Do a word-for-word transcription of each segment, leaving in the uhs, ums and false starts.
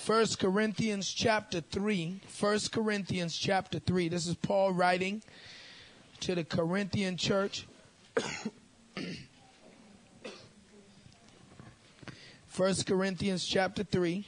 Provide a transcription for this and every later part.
First Corinthians chapter three. First Corinthians chapter three. This is Paul writing to the Corinthian church. First Corinthians chapter three.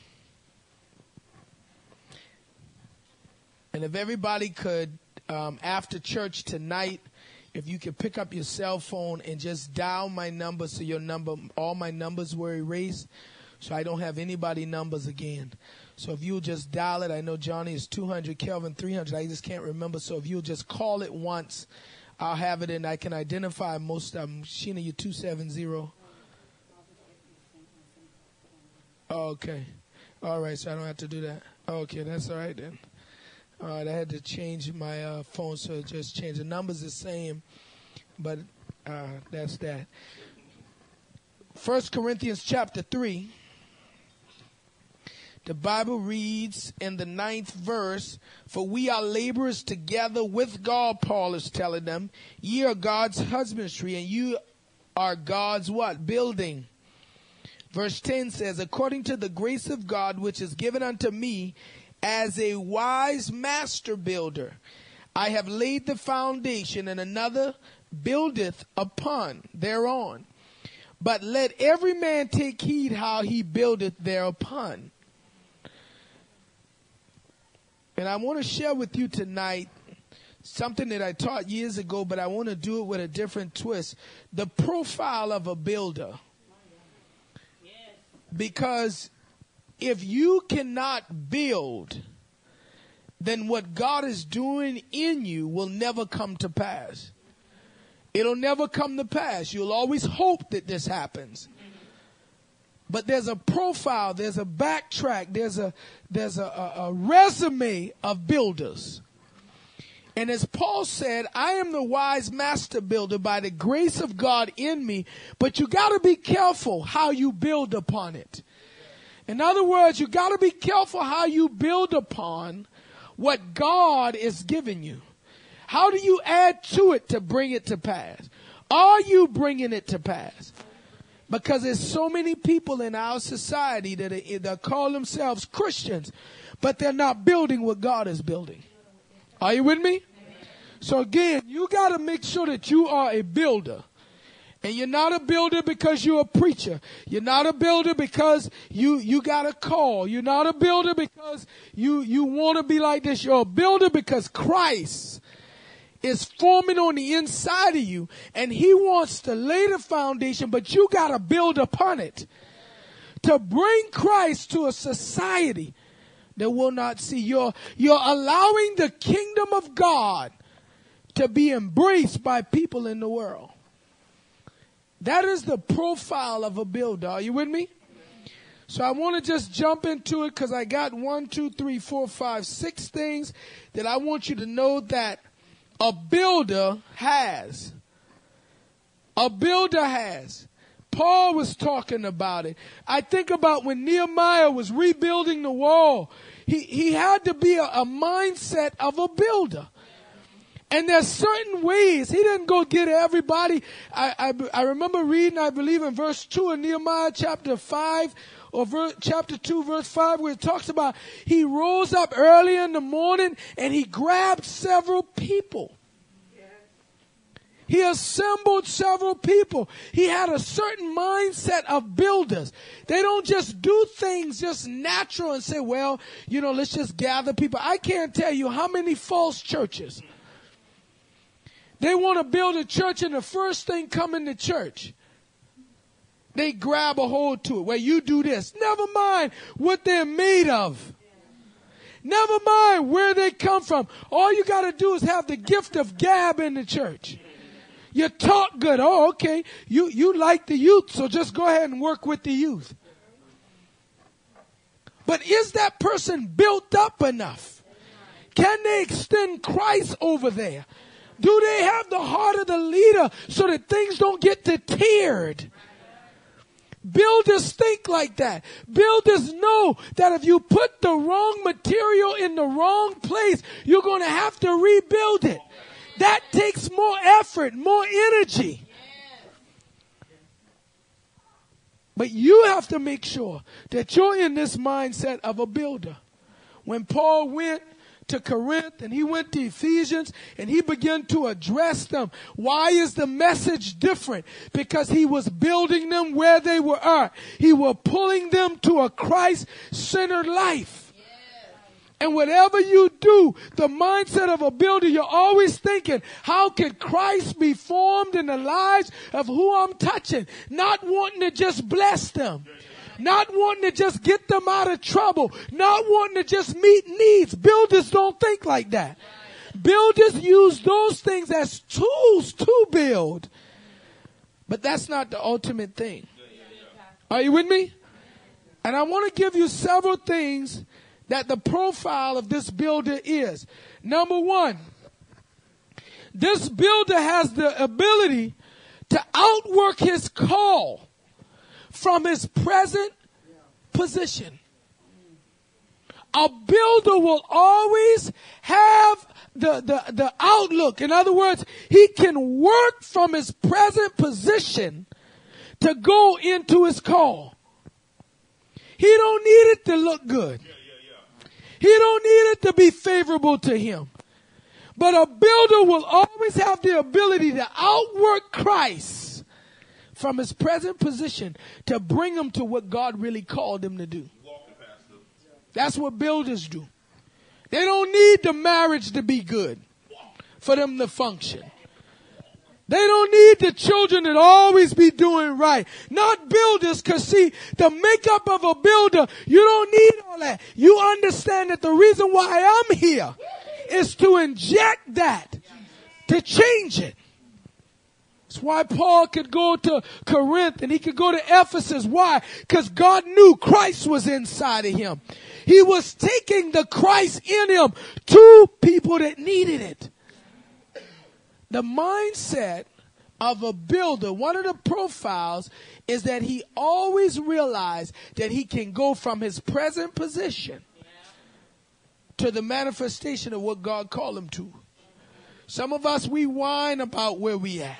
And if everybody could, um, after church tonight, if you could pick up your cell phone and just dial my number so your number, all my numbers were erased, so I don't have anybody numbers again. So if you'll just dial it, I know Johnny is two hundred, Kelvin three hundred, I just can't remember. So if you'll just call it once, I'll have it and I can identify most of them. Sheena, you two seven zero. Oh, okay. All right, so I don't have to do that. Okay, that's all right then. All right, I had to change my uh, phone, so it just changed. The number's the same, but uh, that's that. First Corinthians chapter three. The Bible reads in the ninth verse, "For we are laborers together with God," Paul is telling them. "Ye are God's husbandry, and you are God's" what? Building. Verse ten says, "According to the grace of God, which is given unto me, as a wise master builder, I have laid the foundation, and another buildeth upon thereon. But let every man take heed how he buildeth thereupon." And I want to share with you tonight something that I taught years ago, but I want to do it with a different twist. The profile of a builder. Because if you cannot build, then what God is doing in you will never come to pass. It'll never come to pass. You'll always hope that this happens. But there's a profile, there's a backtrack, there's a there's a, a, a resume of builders. And as Paul said, I am the wise master builder by the grace of God in me, but you got to be careful how you build upon it. In other words, you got to be careful how you build upon what God is giving you. How do you add to it to bring it to pass? Are you bringing it to pass? Because there's so many people in our society that, are, that call themselves Christians, but they're not building what God is building. Are you with me? So again, you got to make sure that you are a builder. And you're not a builder because you're a preacher. You're not a builder because you, you got a call. You're not a builder because you, you want to be like this. You're a builder because Christ is forming on the inside of you, and he wants to lay the foundation, but you got to build upon it to bring Christ to a society that will not see. You're, you're allowing the kingdom of God to be embraced by people in the world. That is the profile of a builder. Are you with me? So I want to just jump into it because I got one, two, three, four, five, six things that I want you to know that a builder has. A builder has. Paul was talking about it. I think about when Nehemiah was rebuilding the wall. He, he had to be a, a mindset of a builder. And there's certain ways. He didn't go get everybody. I, I, I remember reading, I believe in verse two of Nehemiah chapter five, or ver, chapter two, verse five, where it talks about he rose up early in the morning and he grabbed several people. He assembled several people. He had a certain mindset of builders. They don't just do things just natural and say, well, you know, let's just gather people. I can't tell you how many false churches. They want to build a church, and the first thing coming to church, they grab a hold to it. Well, you do this. Never mind what they're made of. Never mind where they come from. All you got to do is have the gift of gab in the church. You talk good. Oh, okay. You, you like the youth, so just go ahead and work with the youth. But is that person built up enough? Can they extend Christ over there? Do they have the heart of the leader so that things don't get deterred? Builders think like that. Builders know that if you put the wrong material in the wrong place, you're going to have to rebuild it. That takes more effort, more energy. But you have to make sure that you're in this mindset of a builder. When Paul went to Corinth and he went to Ephesians and he began to address them, why is the message different? Because he was building them where they were at. He was pulling them to a Christ-centered life. And whatever you do, the mindset of a builder, you're always thinking, how can Christ be formed in the lives of who I'm touching? Not wanting to just bless them. Not wanting to just get them out of trouble. Not wanting to just meet needs. Builders don't think like that. Builders use those things as tools to build. But that's not the ultimate thing. Are you with me? And I want to give you several things that the profile of this builder is. Number one, this builder has the ability to outwork his call from his present position. A builder will always have the, the, the outlook. In other words, he can work from his present position to go into his call. He don't need it to look good. He don't need it to be favorable to him. But a builder will always have the ability to outwork Christ from his present position to bring him to what God really called him to do. That's what builders do. They don't need the marriage to be good for them to function. They don't need the children to always be doing right. Not builders, because see, the makeup of a builder, you don't need all that. You understand that the reason why I'm here is to inject that, to change it. That's why Paul could go to Corinth and he could go to Ephesus. Why? Because God knew Christ was inside of him. He was taking the Christ in him to people that needed it. The mindset of a builder, one of the profiles is that he always realized that he can go from his present position to the manifestation of what God called him to. Some of us, we whine about where we at.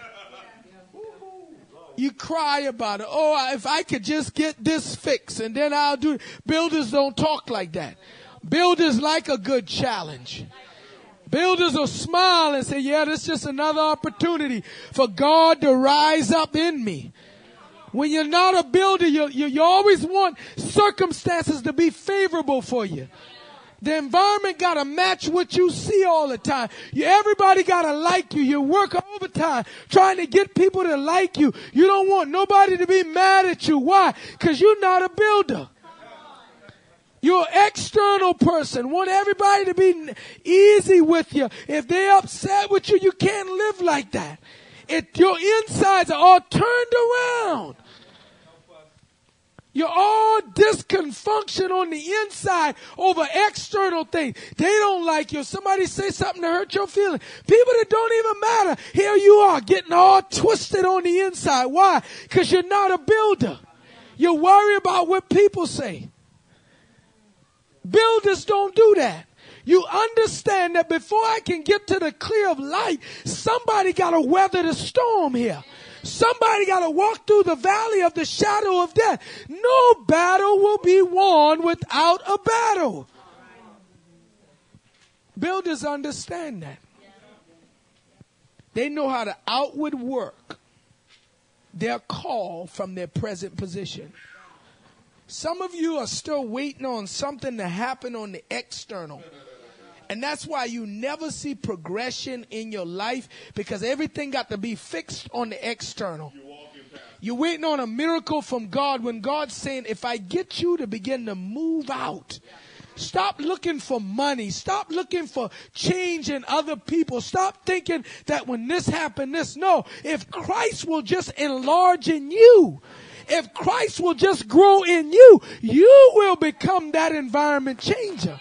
You cry about it. Oh, if I could just get this fixed and then I'll do it. Builders don't talk like that. Builders like a good challenge. Builders will smile and say, yeah, this is just another opportunity for God to rise up in me. When you're not a builder, you, you, you always want circumstances to be favorable for you. The environment got to match what you see all the time. You, everybody got to like you. You work overtime trying to get people to like you. You don't want nobody to be mad at you. Why? Because you're not a builder. You're an external person. Want everybody to be easy with you. If they're upset with you, you can't live like that. It, your insides are all turned around. You're all dysfunction on the inside over external things. They don't like you. Somebody say something to hurt your feelings. People that don't even matter. Here you are getting all twisted on the inside. Why? Because you're not a builder. You worry about what people say. Builders don't do that. You understand that before I can get to the clear of light, somebody got to weather the storm here. Somebody got to walk through the valley of the shadow of death. No battle will be won without a battle. Builders understand that. They know how to outward work their call from their present position. Some of you are still waiting on something to happen on the external. And that's why you never see progression in your life, because everything got to be fixed on the external. You're waiting on a miracle from God when God's saying, if I get you to begin to move out, stop looking for money. Stop looking for change in other people. Stop thinking that when this happened, this. No, if Christ will just enlarge in you, if Christ will just grow in you, you will become that environment changer.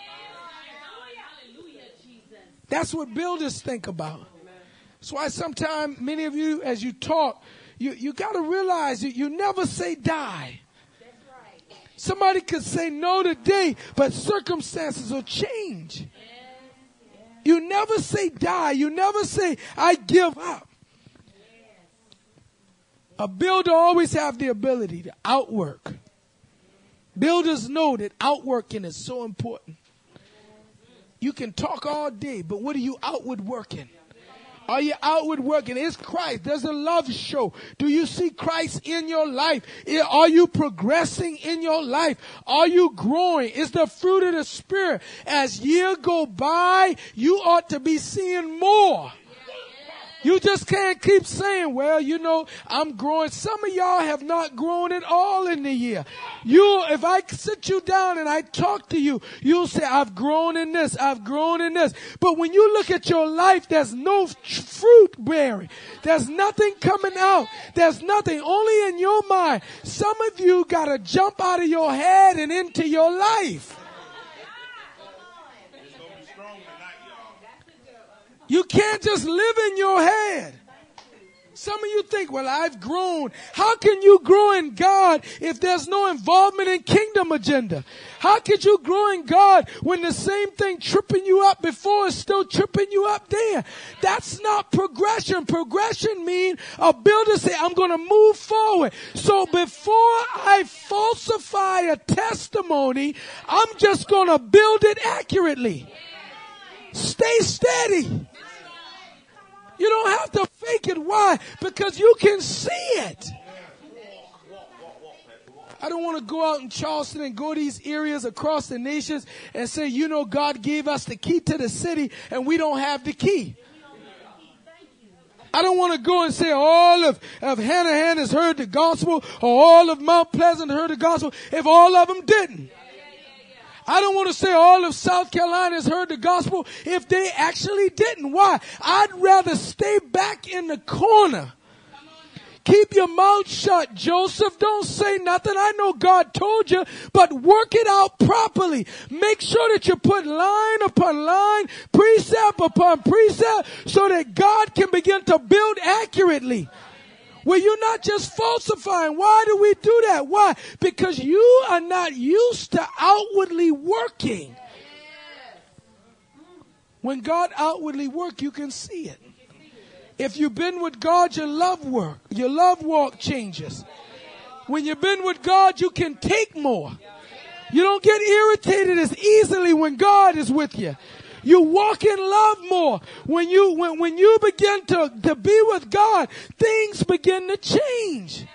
That's what builders think about. That's why sometimes many of you, as you talk, you, you got to realize that you never say die. Somebody could say no today, but circumstances will change. You never say die. You never say I give up. A builder always have the ability to outwork. Builders know that outworking is so important. You can talk all day, but what are you outward working? Are you outward working? Is Christ? There's a love show. Do you see Christ in your life? Are you progressing in your life? Are you growing? Is the fruit of the Spirit? As years go by, you ought to be seeing more. You just can't keep saying, well, you know, I'm growing. Some of y'all have not grown at all in the year. You, if I sit you down and I talk to you, you'll say, I've grown in this, I've grown in this. But when you look at your life, there's no fruit bearing. There's nothing coming out. There's nothing, only in your mind. Some of you got to jump out of your head and into your life. You can't just live in your head. Some of you think, well, I've grown. How can you grow in God if there's no involvement in kingdom agenda? How could you grow in God when the same thing tripping you up before is still tripping you up there? That's not progression. Progression means a builder say, I'm going to move forward. So before I falsify a testimony, I'm just going to build it accurately. Stay steady. You don't have to fake it. Why? Because you can see it. I don't want to go out in Charleston and go to these areas across the nations and say, you know, God gave us the key to the city and we don't have the key. I don't want to go and say all of, of Hanahan has heard the gospel or all of Mount Pleasant heard the gospel if all of them didn't. I don't want to say all of South Carolina has heard the gospel if they actually didn't. Why? I'd rather stay back in the corner. Keep your mouth shut, Joseph. Don't say nothing. I know God told you, but work it out properly. Make sure that you put line upon line, precept upon precept, so that God can begin to build accurately. Well, you're not just falsifying. Why do we do that? Why? Because you are not used to outwardly working. When God outwardly works, you can see it. If you've been with God, your love work, your love walk changes. When you've been with God, you can take more. You don't get irritated as easily when God is with you. You walk in love more. When you when, when you begin to, to be with God, things begin to change.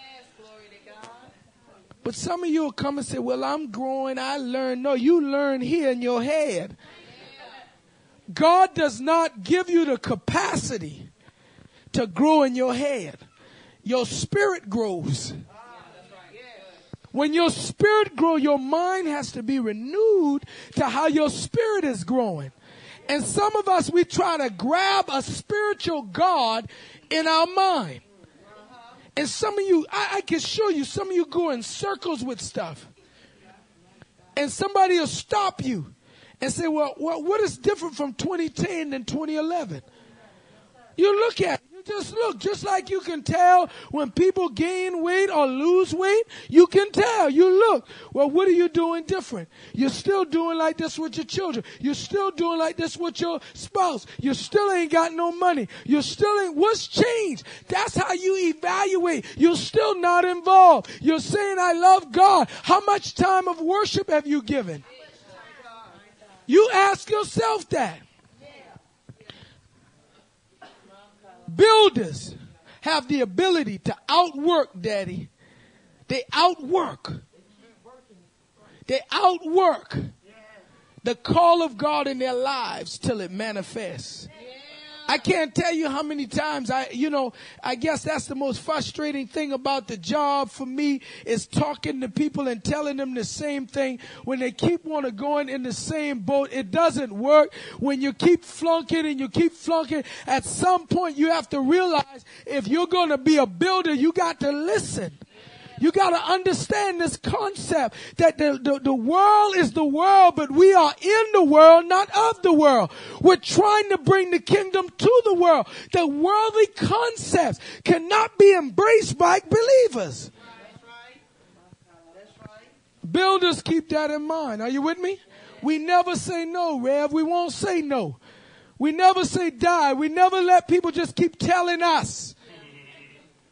But some of you will come and say, well, I'm growing, I learn. No, you learn here in your head. God does not give you the capacity to grow in your head. Your spirit grows. When your spirit grows, your mind has to be renewed to how your spirit is growing. And some of us, we try to grab a spiritual God in our mind. And some of you, I, I can show you, some of you go in circles with stuff. And somebody will stop you and say, well, well what is different from twenty ten than twenty eleven? You look at it. Just look, just like you can tell when people gain weight or lose weight, you can tell. You look. Well, what are you doing different? You're still doing like this with your children. You're still doing like this with your spouse. You still ain't got no money. You still ain't. What's changed? That's how you evaluate. You're still not involved. You're saying, I love God. How much time of worship have you given? You ask yourself that. Builders have the ability to outwork, Daddy. They outwork. They outwork the call of God in their lives till it manifests. I can't tell you how many times I, you know, I guess that's the most frustrating thing about the job for me is talking to people and telling them the same thing. When they keep want to going in the same boat, it doesn't work. When you keep flunking and you keep flunking, at some point you have to realize if you're going to be a builder, you got to listen. You got to understand this concept that the, the, the world is the world, but we are in the world, not of the world. We're trying to bring the kingdom to the world. The worldly concepts cannot be embraced by believers. That's right. That's right. Builders keep that in mind. Are you with me? We never say no, Rev. We won't say no. We never say die. We never let people just keep telling us.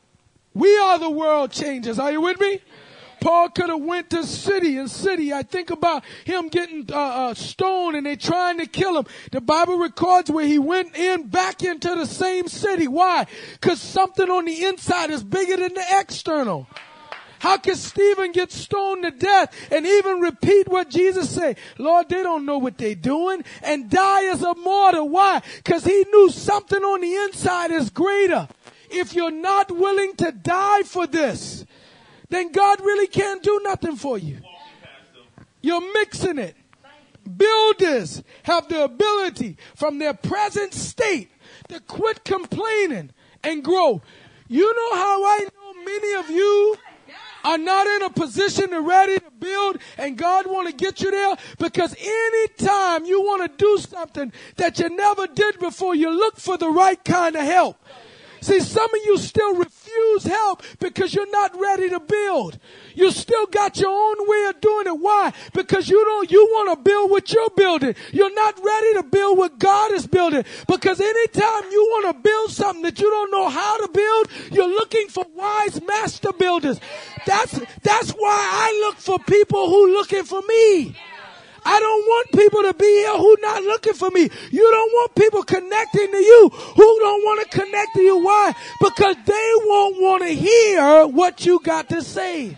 We are the world changers. Are you with me? Paul could have went to city and city. I think about him getting uh, uh, stoned and they trying to kill him. The Bible records where he went in back into the same city. Why? Because something on the inside is bigger than the external. How can Stephen get stoned to death and even repeat what Jesus said? Lord, they don't know what they're doing, and die as a martyr. Why? Because he knew something on the inside is greater. If you're not willing to die for this, then God really can't do nothing for you. You're mixing it. Builders have the ability from their present state to quit complaining and grow. You know how I know many of you are not in a position to ready to build and God want to get you there? Because anytime you want to do something that you never did before, you look for the right kind of help. See, some of you still refuse help because you're not ready to build. You still got your own way of doing it. Why? Because you don't, you want to build what you're building. You're not ready to build what God is building. Because anytime you want to build something that you don't know how to build, you're looking for wise master builders. That's, that's why I look for people who looking for me. I don't want people to be here who not looking for me. You don't want people connecting to you who don't want to connect to you. Why? Because they won't want to hear what you got to say.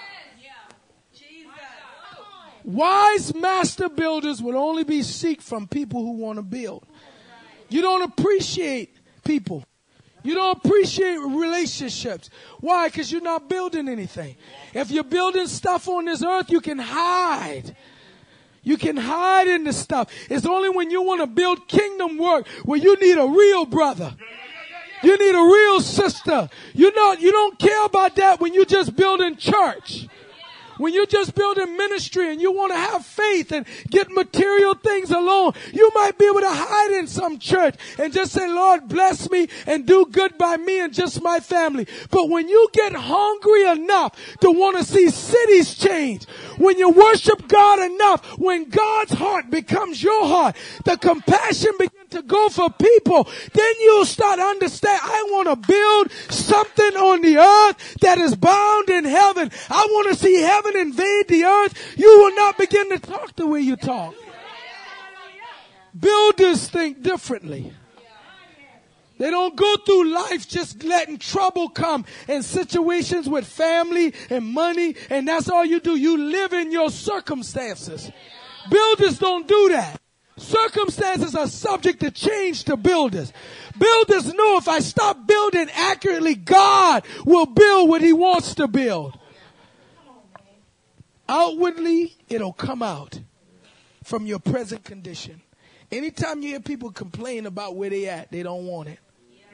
Wise master builders will only be seek from people who want to build. You don't appreciate people. You don't appreciate relationships. Why? Because you're not building anything. If you're building stuff on this earth, you can hide. You can hide in the stuff. It's only when you want to build kingdom work where you need a real brother. You need a real sister. You know, you don't care about that when you're just building church. When you're just building ministry and you want to have faith and get material things alone, you might be able to hide in some church and just say, Lord, bless me and do good by me and just my family. But when you get hungry enough to want to see cities change, when you worship God enough, when God's heart becomes your heart, the compassion begins to go for people, then you'll start to understand, I want to build something on the earth that is bound in heaven. I want to see heaven invade the earth. You will not begin to talk the way you talk. Builders think differently. They don't go through life just letting trouble come and situations with family and money, and that's all you do. You live in your circumstances. Builders don't do that. Circumstances are subject to change to builders. Builders know if I stop building accurately, God will build what he wants to build. Outwardly, it'll come out from your present condition. Anytime you hear people complain about where they at, they don't want it.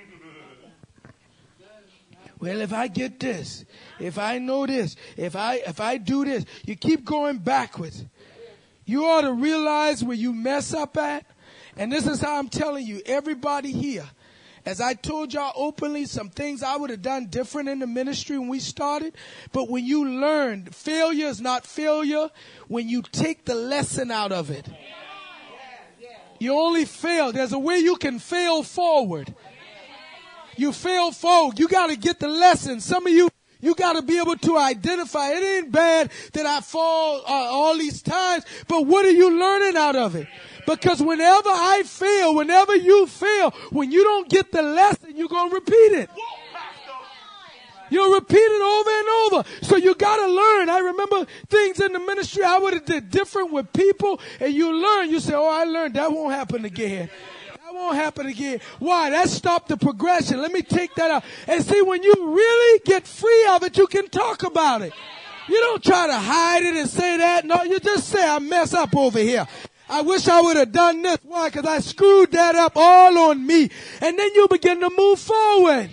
Well, if I get this, if I know this, if I if I do this, you keep going backwards. You ought to realize where you mess up at. And this is how I'm telling you, everybody here, as I told y'all openly, some things I would have done different in the ministry when we started. But when you learn, failure is not failure when you take the lesson out of it. You only fail. There's a way you can fail forward. You fail forward. You got to get the lesson. Some of you, you got to be able to identify. It ain't bad that I fall uh, all these times, but what are you learning out of it? Because whenever I fail, whenever you fail, when you don't get the lesson, you're going to repeat it. You'll repeat it over and over. So you got to learn. I remember things in the ministry I would have did different with people, and you learn. You say, oh, I learned. That won't happen again. That won't happen again. Why? That stopped the progression. Let me take that out. And see, when you really get free of it, you can talk about it. You don't try to hide it and say that. No, you just say, I mess up over here. I wish I would have done this. Why? Because I screwed that up all on me. And then you begin to move forward.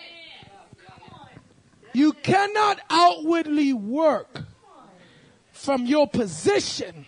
You cannot outwardly work from your position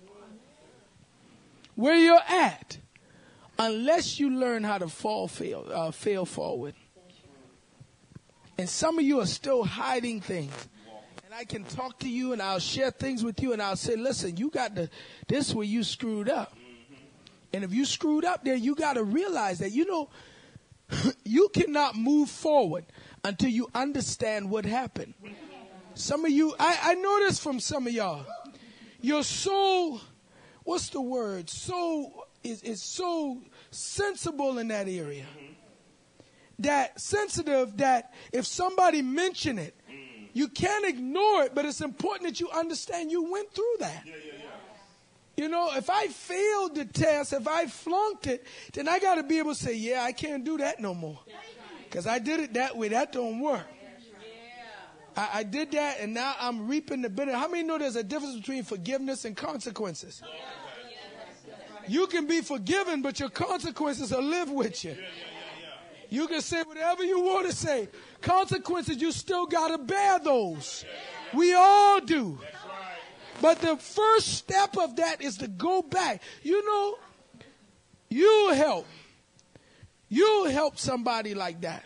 where you're at unless you learn how to fall, fail, uh, fail forward. And some of you are still hiding things. And I can talk to you and I'll share things with you and I'll say, listen, you got to, this is where you screwed up. And if you screwed up there, you got to realize that, you know, you cannot move forward until you understand what happened. Some of you, I, I know this from some of y'all. You're so, what's the word? So, is is so sensible in that area. That sensitive that if somebody mention it, you can't ignore it, but it's important that you understand you went through that. Yeah, yeah, yeah. You know, if I failed the test, if I flunked it, then I got to be able to say, yeah, I can't do that no more. Because I did it that way. That don't work. I, I did that, and now I'm reaping the bitter. How many know there's a difference between forgiveness and consequences? You can be forgiven, but your consequences will live with you. You can say whatever you want to say. Consequences, you still got to bear those. We all do. But the first step of that is to go back. You know, you help. You help somebody like that.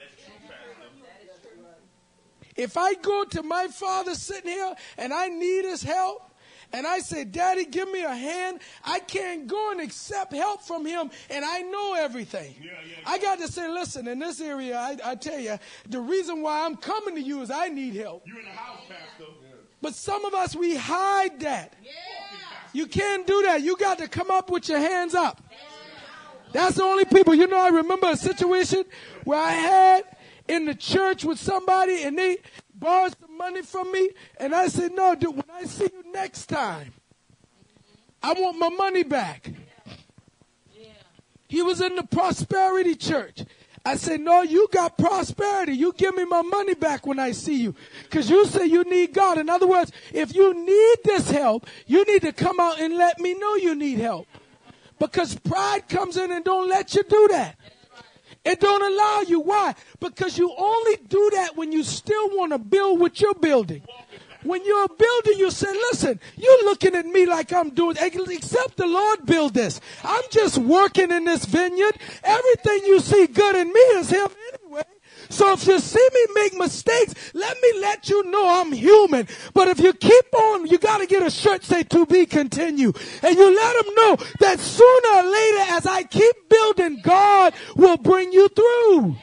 If I go to my father sitting here and I need his help, and I say, Daddy, give me a hand, I can't go and accept help from him, and I know everything. Yeah, yeah, yeah. I got to say, listen, in this area, I, I tell you, the reason why I'm coming to you is I need help. You're in the house, Pastor. Yeah. But some of us, we hide that. Yeah. You can't do that. You got to come up with your hands up. That's the only people. You know, I remember a situation where I had in the church with somebody, and they borrowed some money from me, and I said, no, dude, when I see you next time, I want my money back. Yeah. He was in the prosperity church. I said, no, you got prosperity. You give me my money back when I see you. Because you say you need God. In other words, if you need this help, you need to come out and let me know you need help. Because pride comes in and don't let you do that. It don't allow you. Why? Because you only do that when you still want to build what you're building. When you're a builder, you say, listen, you're looking at me like I'm doing, except the Lord build this. I'm just working in this vineyard. Everything you see good in me is him anyway. So if you see me make mistakes, let me let you know I'm human. But if you keep on, you got to get a shirt say to be continue. And you let them know that sooner or later, as I keep building, God will bring you through.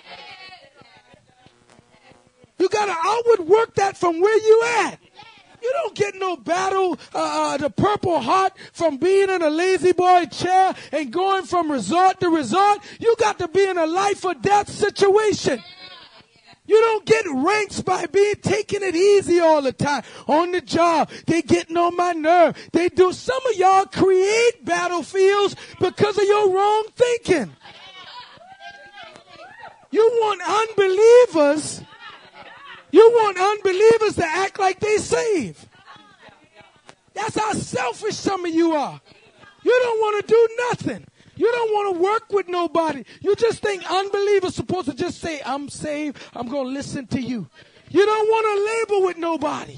You got to outward work that from where you at. You don't get no battle, uh, uh, the Purple Heart from being in a lazy boy chair and going from resort to resort. You got to be in a life or death situation. You don't get ranks by being taking it easy all the time. On the job, they getting on my nerve. They do. Some of y'all create battlefields because of your wrong thinking. You want unbelievers. You want unbelievers to act like they saved. That's how selfish some of you are. You don't want to do nothing. You don't want to work with nobody. You just think unbelievers supposed to just say, I'm saved, I'm going to listen to you. You don't want to labor with nobody.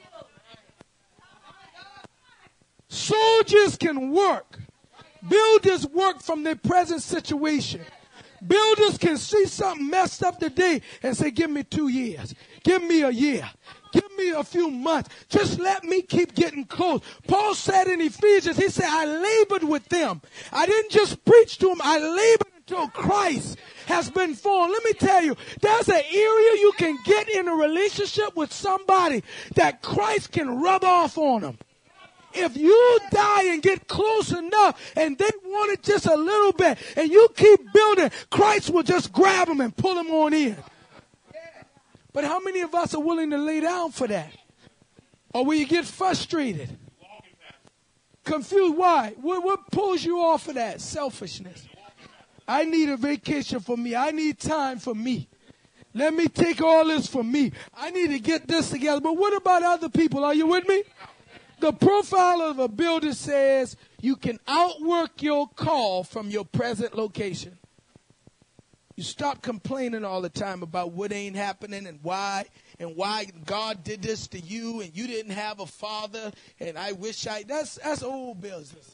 Soldiers can work. Builders work from their present situation. Builders can see something messed up today and say, give me two years. Give me a year. Give me a few months. Just let me keep getting close. Paul said in Ephesians, he said, I labored with them. I didn't just preach to them. I labored until Christ has been formed. Let me tell you, there's an area you can get in a relationship with somebody that Christ can rub off on them. If you die and get close enough and they want it just a little bit and you keep building, Christ will just grab them and pull them on in. But how many of us are willing to lay down for that? Or will you get frustrated? Confused. Why? What, what pulls you off of that? Selfishness. I need a vacation for me. I need time for me. Let me take all this for me. I need to get this together. But what about other people? Are you with me? The profile of a builder says you can outwork your call from your present location. You stop complaining all the time about what ain't happening and why and why God did this to you and you didn't have a father and I wish I... That's, that's old business.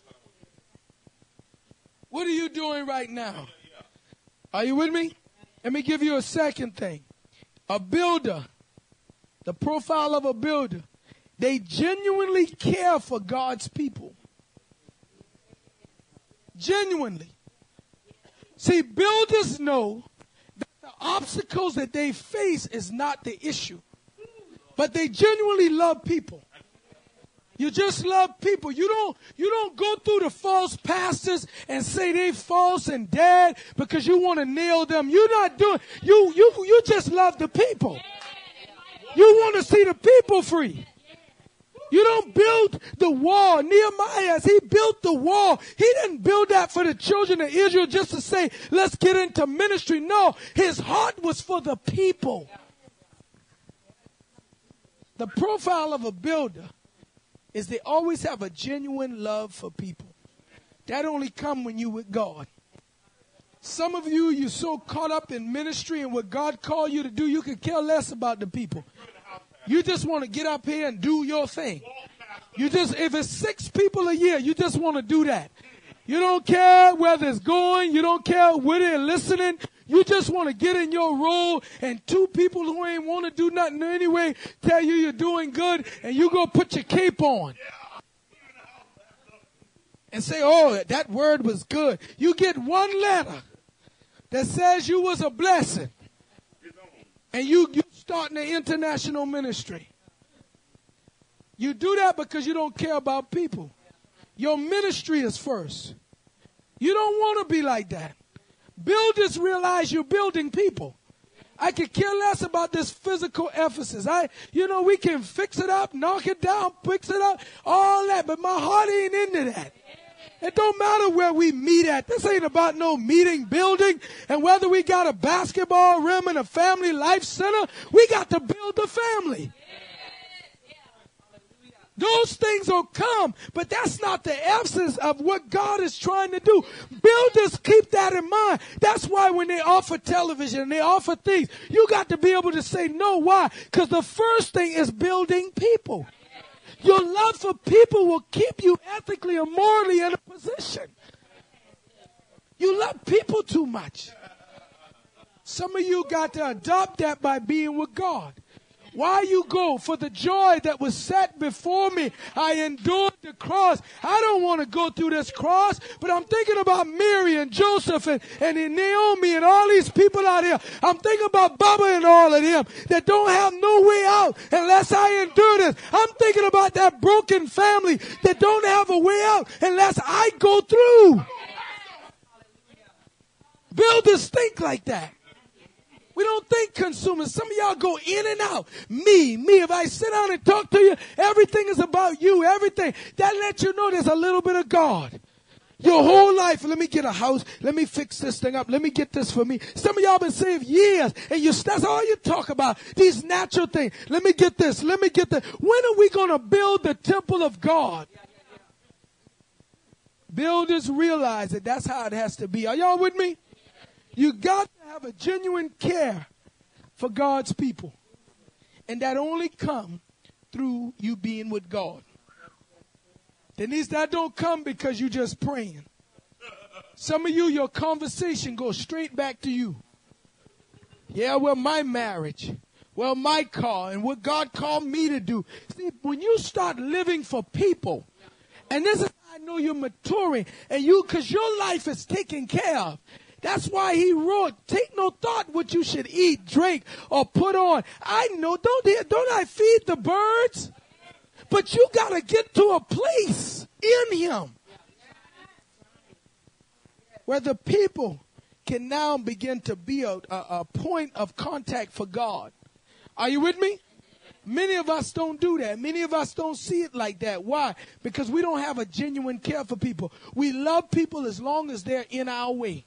What are you doing right now? Are you with me? Let me give you a second thing. A builder, the profile of a builder, they genuinely care for God's people. Genuinely. See, builders know that the obstacles that they face is not the issue. But they genuinely love people. You just love people. You don't, you don't go through the false pastors and say they false and dead because you want to nail them. You're not doing, you, you, you just love the people. You want to see the people free. You don't build the wall. Nehemiah, as he built the wall, he didn't build that for the children of Israel just to say, let's get into ministry. No, his heart was for the people. The profile of a builder is they always have a genuine love for people. That only comes when you with God. Some of you, you're so caught up in ministry and what God called you to do, you could care less about the people. You just want to get up here and do your thing. You just, if it's six people a year, you just want to do that. You don't care whether it's going. You don't care whether they're listening. You just want to get in your role, and two people who ain't want to do nothing anyway tell you you're doing good, and you go put your cape on and say, oh, that word was good. You get one letter that says you was a blessing, and you, you starting an international ministry. You do that because you don't care about people. Your ministry is first. You don't want to be like that. Builders realize you're building people. I could care less about this physical emphasis. I, you know, we can fix it up, knock it down, fix it up, all that, but my heart ain't into that. It don't matter where we meet at. This ain't about no meeting, building, and whether we got a basketball rim and a family life center, we got to build the family. Those things will come, but that's not the essence of what God is trying to do. Builders keep that in mind. That's why when they offer television and they offer things, you got to be able to say no. Why? Because the first thing is building people. Your love for people will keep you ethically and morally in a position. You love people too much. Some of you got to adopt that by being with God. Why you go? For the joy that was set before me, I endured the cross. I don't want to go through this cross, but I'm thinking about Mary and Joseph and, and Naomi and all these people out here. I'm thinking about Baba and all of them that don't have no way out unless I endure this. I'm thinking about that broken family that don't have a way out unless I go through. Builders think like that. We don't think consumers. Some of y'all go in and out. Me, me. If I sit down and talk to you, everything is about you. Everything. That lets you know there's a little bit of God. Your whole life. Let me get a house. Let me fix this thing up. Let me get this for me. Some of y'all been saved years, and you, that's all you talk about. These natural things. Let me get this. Let me get that. When are we going to build the temple of God? Builders realize that that's how it has to be. Are y'all with me? You got to have a genuine care for God's people. And that only come through you being with God. Denise, that don't come because you just praying. Some of you, your conversation goes straight back to you. Yeah, well, my marriage. Well, my car and what God called me to do. See, when you start living for people, and this is how I know you're maturing, and you, because your life is taken care of. That's why he wrote, take no thought what you should eat, drink, or put on. I know, don't, don't I feed the birds? But you got to get to a place in him where the people can now begin to be a, a, a point of contact for God. Are you with me? Many of us don't do that. Many of us don't see it like that. Why? Because we don't have a genuine care for people. We love people as long as they're in our way.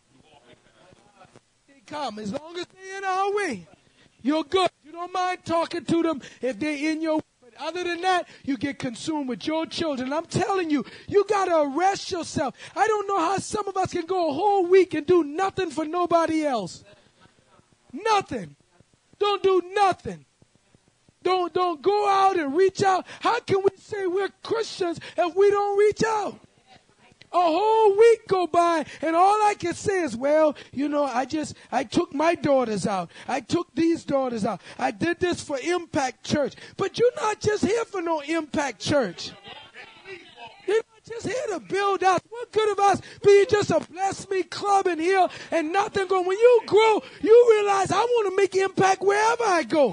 Come as long as they're in our way, you're good. You don't mind talking to them if they're in your way. But other than that, you get consumed with your children. I'm telling you, you got to arrest yourself. I don't know how some of us can go a whole week and do nothing for nobody else. Nothing. Don't do nothing. Don't, don't go out and reach out. How can we say we're Christians if we don't reach out? A whole week go by, and all I can say is, well, you know, I just, I took my daughters out. I took these daughters out. I did this for Impact Church. But you're not just here for no Impact Church. You're not just here to build out. We're what good of us being just a bless me club in here and nothing going. When you grow, you realize I want to make impact wherever I go.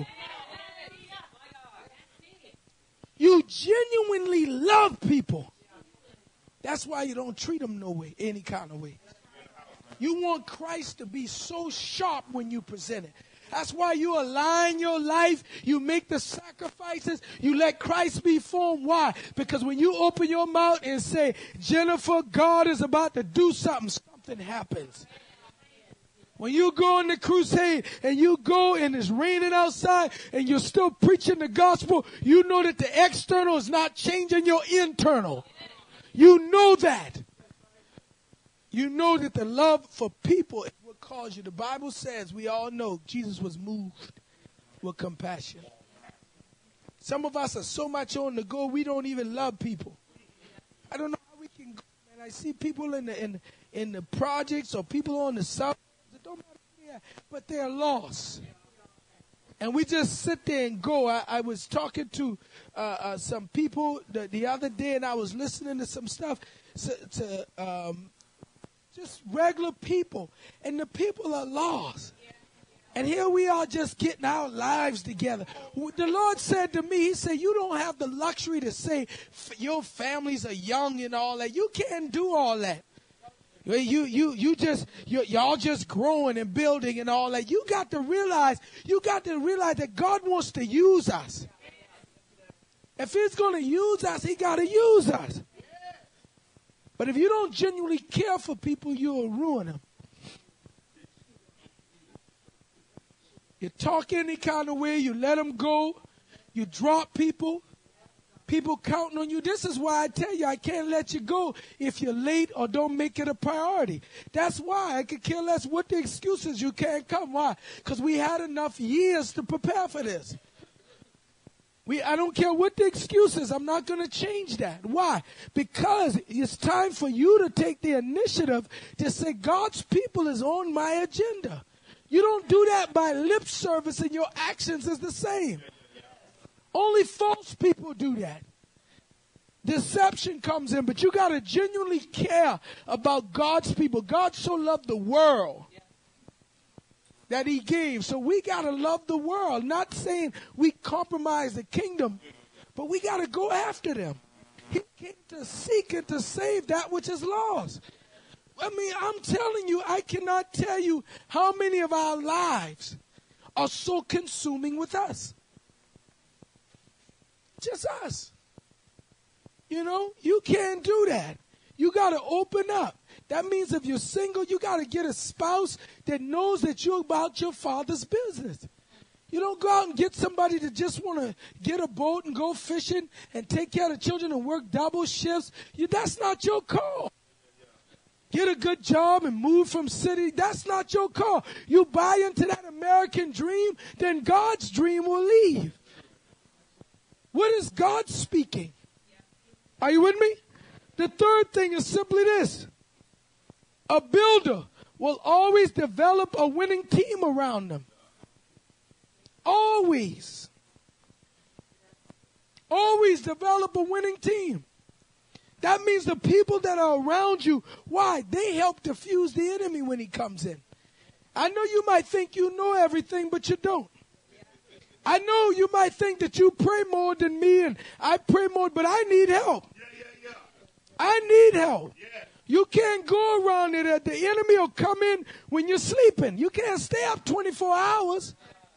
You genuinely love people. That's why you don't treat them no way, any kind of way. You want Christ to be so sharp when you present it. That's why you align your life. You make the sacrifices. You let Christ be formed. Why? Because when you open your mouth and say, Jennifer, God is about to do something, something happens. When you go on the crusade and you go and it's raining outside and you're still preaching the gospel, you know that the external is not changing your internal. You know that. You know that the love for people is what caused you. The Bible says, we all know, Jesus was moved with compassion. Some of us are so much on the go, we don't even love people. I don't know how we can go, man. I see people in the in, in the projects or people on the south. It don't matter where they are, but they're lost. And we just sit there and go. I, I was talking to uh, uh, some people the, the other day, and I was listening to some stuff to, to um, just regular people. And the people are lost. And here we are just getting our lives together. The Lord said to me, he said, you don't have the luxury to say your families are young and all that. You can't do all that. You, you, you just, you, y'all just growing and building and all that. You got to realize, you got to realize that God wants to use us. If he's going to use us, he got to use us. But if you don't genuinely care for people, you'll ruin them. You talk any kind of way, you let them go, you drop people. People counting on you. This is why I tell you I can't let you go if you're late or don't make it a priority. That's why I could care less what the excuses you can't come. Why? Because we had enough years to prepare for this. We, I don't care what the excuses. I'm not going to change that. Why? Because it's time for you to take the initiative to say God's people is on my agenda. You don't do that by lip service and your actions is the same. Only false people do that. Deception comes in, but you got to genuinely care about God's people. God so loved the world that he gave. So we got to love the world. Not saying we compromise the kingdom, but we got to go after them. He came to seek and to save that which is lost. I mean, I'm telling you, I cannot tell you how many of our lives are so consuming with us. Just us. You know, you can't do that. You got to open up. That means if you're single, you got to get a spouse that knows that you're about your father's business. You don't go out and get somebody that just want to get a boat and go fishing and take care of the children and work double shifts. You, that's not your call. Get a good job and move from city. That's not your call. You buy into that American dream, then God's dream will leave. What is God speaking? Are you with me? The third thing is simply this. A builder will always develop a winning team around them. Always. Always develop a winning team. That means the people that are around you, why? They help defuse the enemy when he comes in. I know you might think you know everything, but you don't. I know you might think that you pray more than me and I pray more, but I need help. Yeah, yeah, yeah. I need help. Yeah. You can't go around it. The enemy will come in when you're sleeping. You can't stay up twenty-four hours.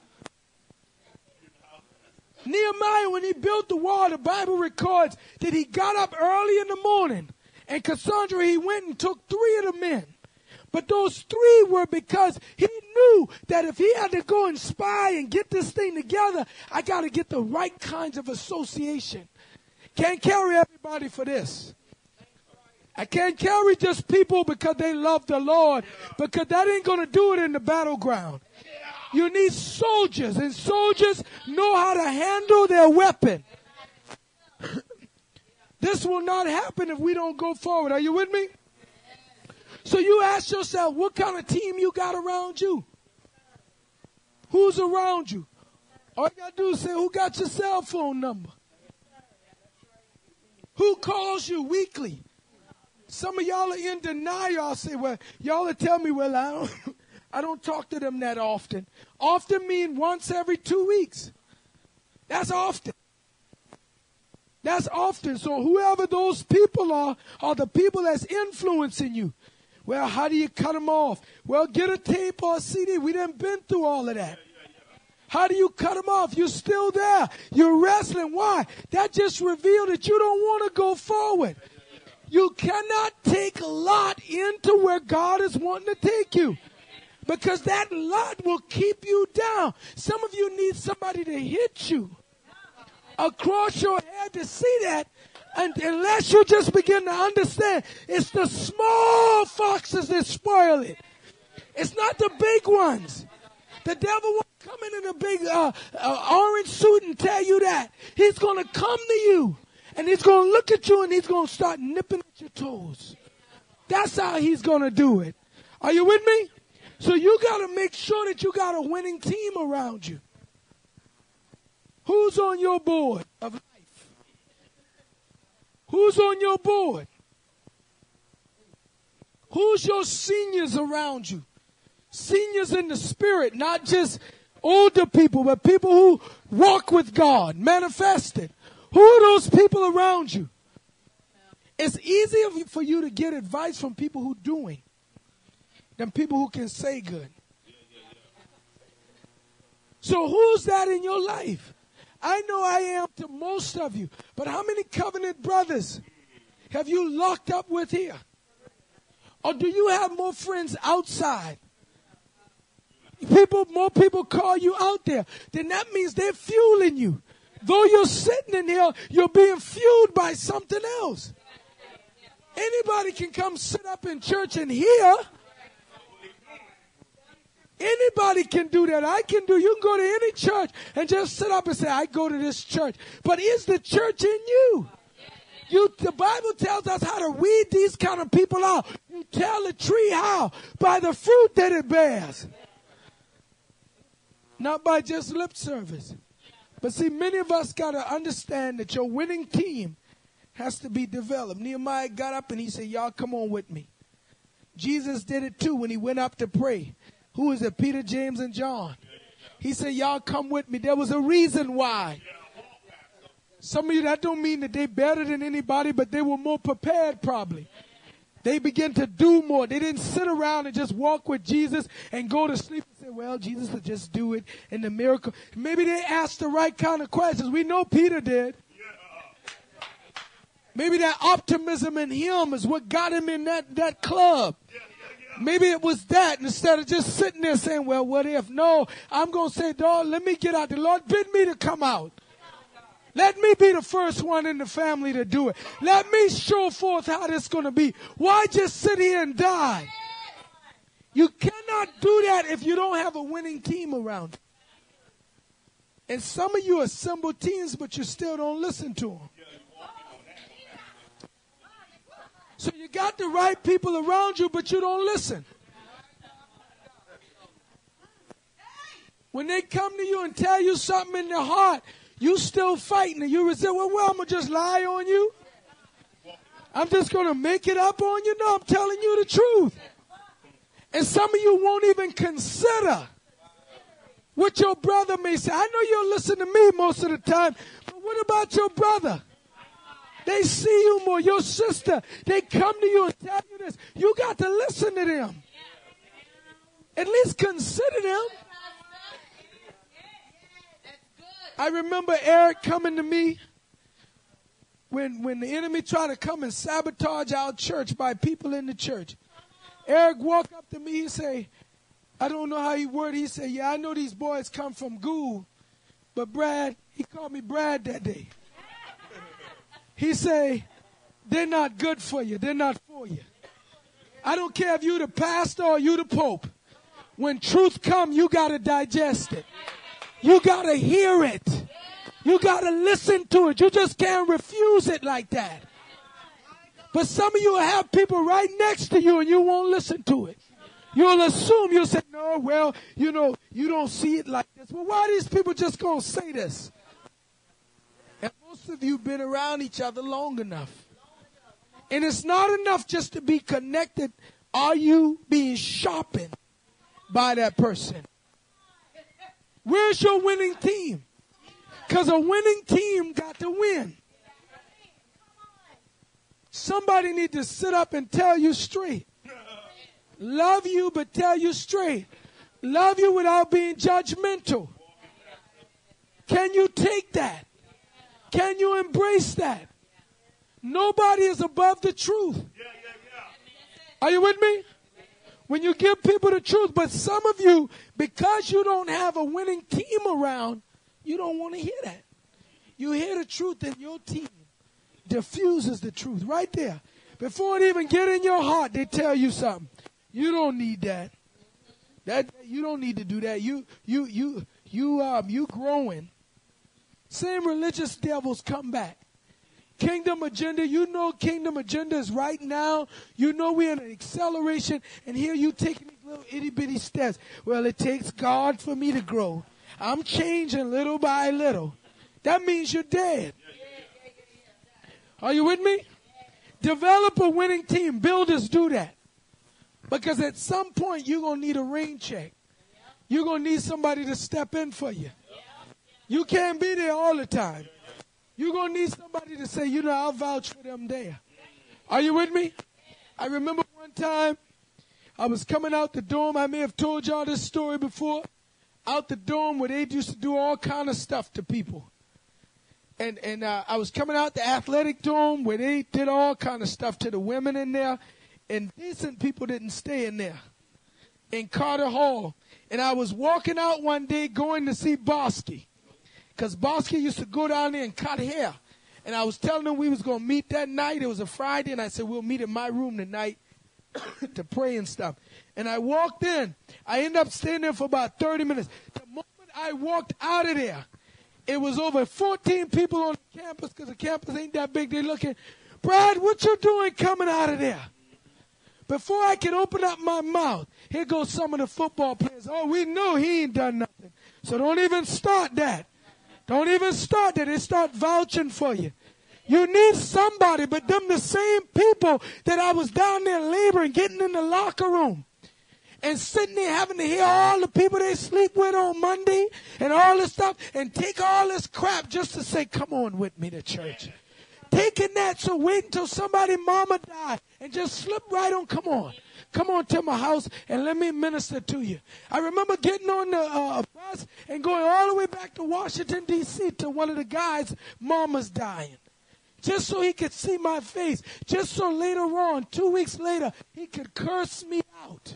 Nehemiah, when he built the wall, the Bible records that he got up early in the morning. And Cassandra, he went and took three of the men. But those three were because he knew that if he had to go and spy and get this thing together, I got to get the right kinds of association. Can't carry everybody for this. I can't carry just people because they love the Lord, because that ain't going to do it in the battleground. You need soldiers, and soldiers know how to handle their weapon. This will not happen if we don't go forward. Are you with me? So you ask yourself, what kind of team you got around you? Who's around you? All you got to do is say, who got your cell phone number? Who calls you weekly? Some of y'all are in denial. Y'all say, well, y'all will tell me, well, I don't, I don't talk to them that often. Often mean once every two weeks. That's often. That's often. So whoever those people are, are the people that's influencing you. Well, how do you cut them off? Well, get a tape or a C D. We done been through all of that. How do you cut them off? You're still there. You're wrestling. Why? That just revealed that you don't want to go forward. You cannot take Lot into where God is wanting to take you. Because that Lot will keep you down. Some of you need somebody to hit you across your head to see that. And unless you just begin to understand, it's the small foxes that spoil it. It's not the big ones. The devil won't come in in a big uh, uh, orange suit and tell you that. He's going to come to you. And he's going to look at you and he's going to start nipping at your toes. That's how he's going to do it. Are you with me? So you got to make sure that you got a winning team around you. Who's on your board of life? Who's on your board? Who's your seniors around you? Seniors in the spirit, not just older people, but people who walk with God, manifested. Who are those people around you? It's easier for you to get advice from people who are doing than people who can say good. So who's that in your life? I know I am to most of you, but how many covenant brothers have you locked up with here? Or do you have more friends outside? People, more people call you out there. Then that means they're fueling you. Though you're sitting in here, you're being fueled by something else. Anybody can come sit up in church and hear. Anybody can do that. I can do. You can go to any church and just sit up and say, I go to this church. But is the church in you? You, the Bible tells us how to weed these kind of people out. You tell the tree how? By the fruit that it bears. Not by just lip service. But see, many of us got to understand that your winning team has to be developed. Nehemiah got up and he said, y'all come on with me. Jesus did it too when he went up to pray. Who is it? Peter, James, and John. He said, y'all come with me. There was a reason why. Some of you, that don't mean that they better than anybody, but they were more prepared probably. They began to do more. They didn't sit around and just walk with Jesus and go to sleep and say, well, Jesus will just do it in the miracle. Maybe they asked the right kind of questions. We know Peter did. Maybe that optimism in him is what got him in that, that club. Maybe it was that instead of just sitting there saying, well, what if? No, I'm going to say, Lord, let me get out. The Lord bid me to come out. Let me be the first one in the family to do it. Let me show forth how this is going to be. Why just sit here and die? You cannot do that if you don't have a winning team around you. And some of you assemble teams, but you still don't listen to them. So you got the right people around you, but you don't listen. When they come to you and tell you something in their heart, you still fighting and you resist. Well, well, I'm going to just lie on you. I'm just going to make it up on you. No, I'm telling you the truth. And some of you won't even consider what your brother may say. I know you'll listen to me most of the time, but what about your brother? They see you more. Your sister, they come to you and tell you this. You got to listen to them. At least consider them. I remember Eric coming to me when, when the enemy tried to come and sabotage our church by people in the church. Eric walked up to me. He said, I don't know how he worded. He said, yeah, I know these boys come from Gould, but Brad, he called me Brad that day. He said, they're not good for you. They're not for you. I don't care if you're the pastor or you the pope. When truth comes, you got to digest it. You got to hear it. You got to listen to it. You just can't refuse it like that. But some of you will have people right next to you and you won't listen to it. You'll assume, you'll say, no, well, you know, you don't see it like this. Well, why are these people just going to say this? And most of you have been around each other long enough And it's not enough just to be connected. Are you being sharpened by that person? Where's your winning team? Because a winning team got to win. Somebody need to sit up and tell you straight. Love you, but tell you straight. Love you without being judgmental. Can you take that? Can you embrace that? Nobody is above the truth. Are you with me? When you give people the truth, but some of you, because you don't have a winning team around, you don't want to hear that. You hear the truth and your team diffuses the truth right there. Before it even get in your heart, they tell you something. You don't need that. That you don't need to do that. You you you you um you growing. Same religious devils come back. Kingdom agenda, you know kingdom agenda is right now. You know we're in an acceleration, and here you taking these little itty bitty steps. Well, it takes God for me to grow. I'm changing little by little. That means you're dead. Are you with me? Develop a winning team. Builders do that. Because at some point you're going to need a rain check. You're going to need somebody to step in for you. You can't be there all the time. You're going to need somebody to say, you know, I'll vouch for them there. Are you with me? I remember one time I was coming out the dorm. I may have told y'all this story before. Out the dorm where they used to do all kind of stuff to people. And and uh, I was coming out the athletic dorm where they did all kind of stuff to the women in there. And decent people didn't stay in there. In Carter Hall. And I was walking out one day going to see Bosky. Because Bosky used to go down there and cut hair. And I was telling him we was going to meet that night. It was a Friday. And I said, we'll meet in my room tonight to pray and stuff. And I walked in. I ended up staying there for about thirty minutes. The moment I walked out of there, it was over fourteen people on the campus because the campus ain't that big. They're looking, Brad, what you doing coming out of there? Before I could open up my mouth, here goes some of the football players. Oh, we know he ain't done nothing. So don't even start that. Don't even start that. They start vouching for you. You need somebody, but them the same people that I was down there laboring, getting in the locker room and sitting there having to hear all the people they sleep with on Monday and all this stuff and take all this crap just to say, come on with me to church. Taking that, so wait until somebody mama died and just slip right on, come on. Come on to my house and let me minister to you. I remember getting on the uh, bus and going all the way back to Washington, D C to one of the guys' mama's dying. Just so he could see my face. Just so later on, two weeks later, he could curse me out.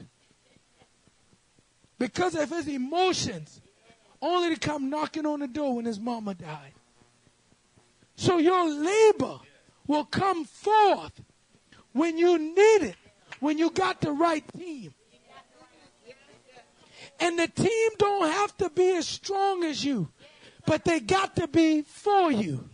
Because of his emotions. Only to come knocking on the door when his mama died. So your labor will come forth when you need it. When you got the right team. And the team don't have to be as strong as you, but they got to be for you.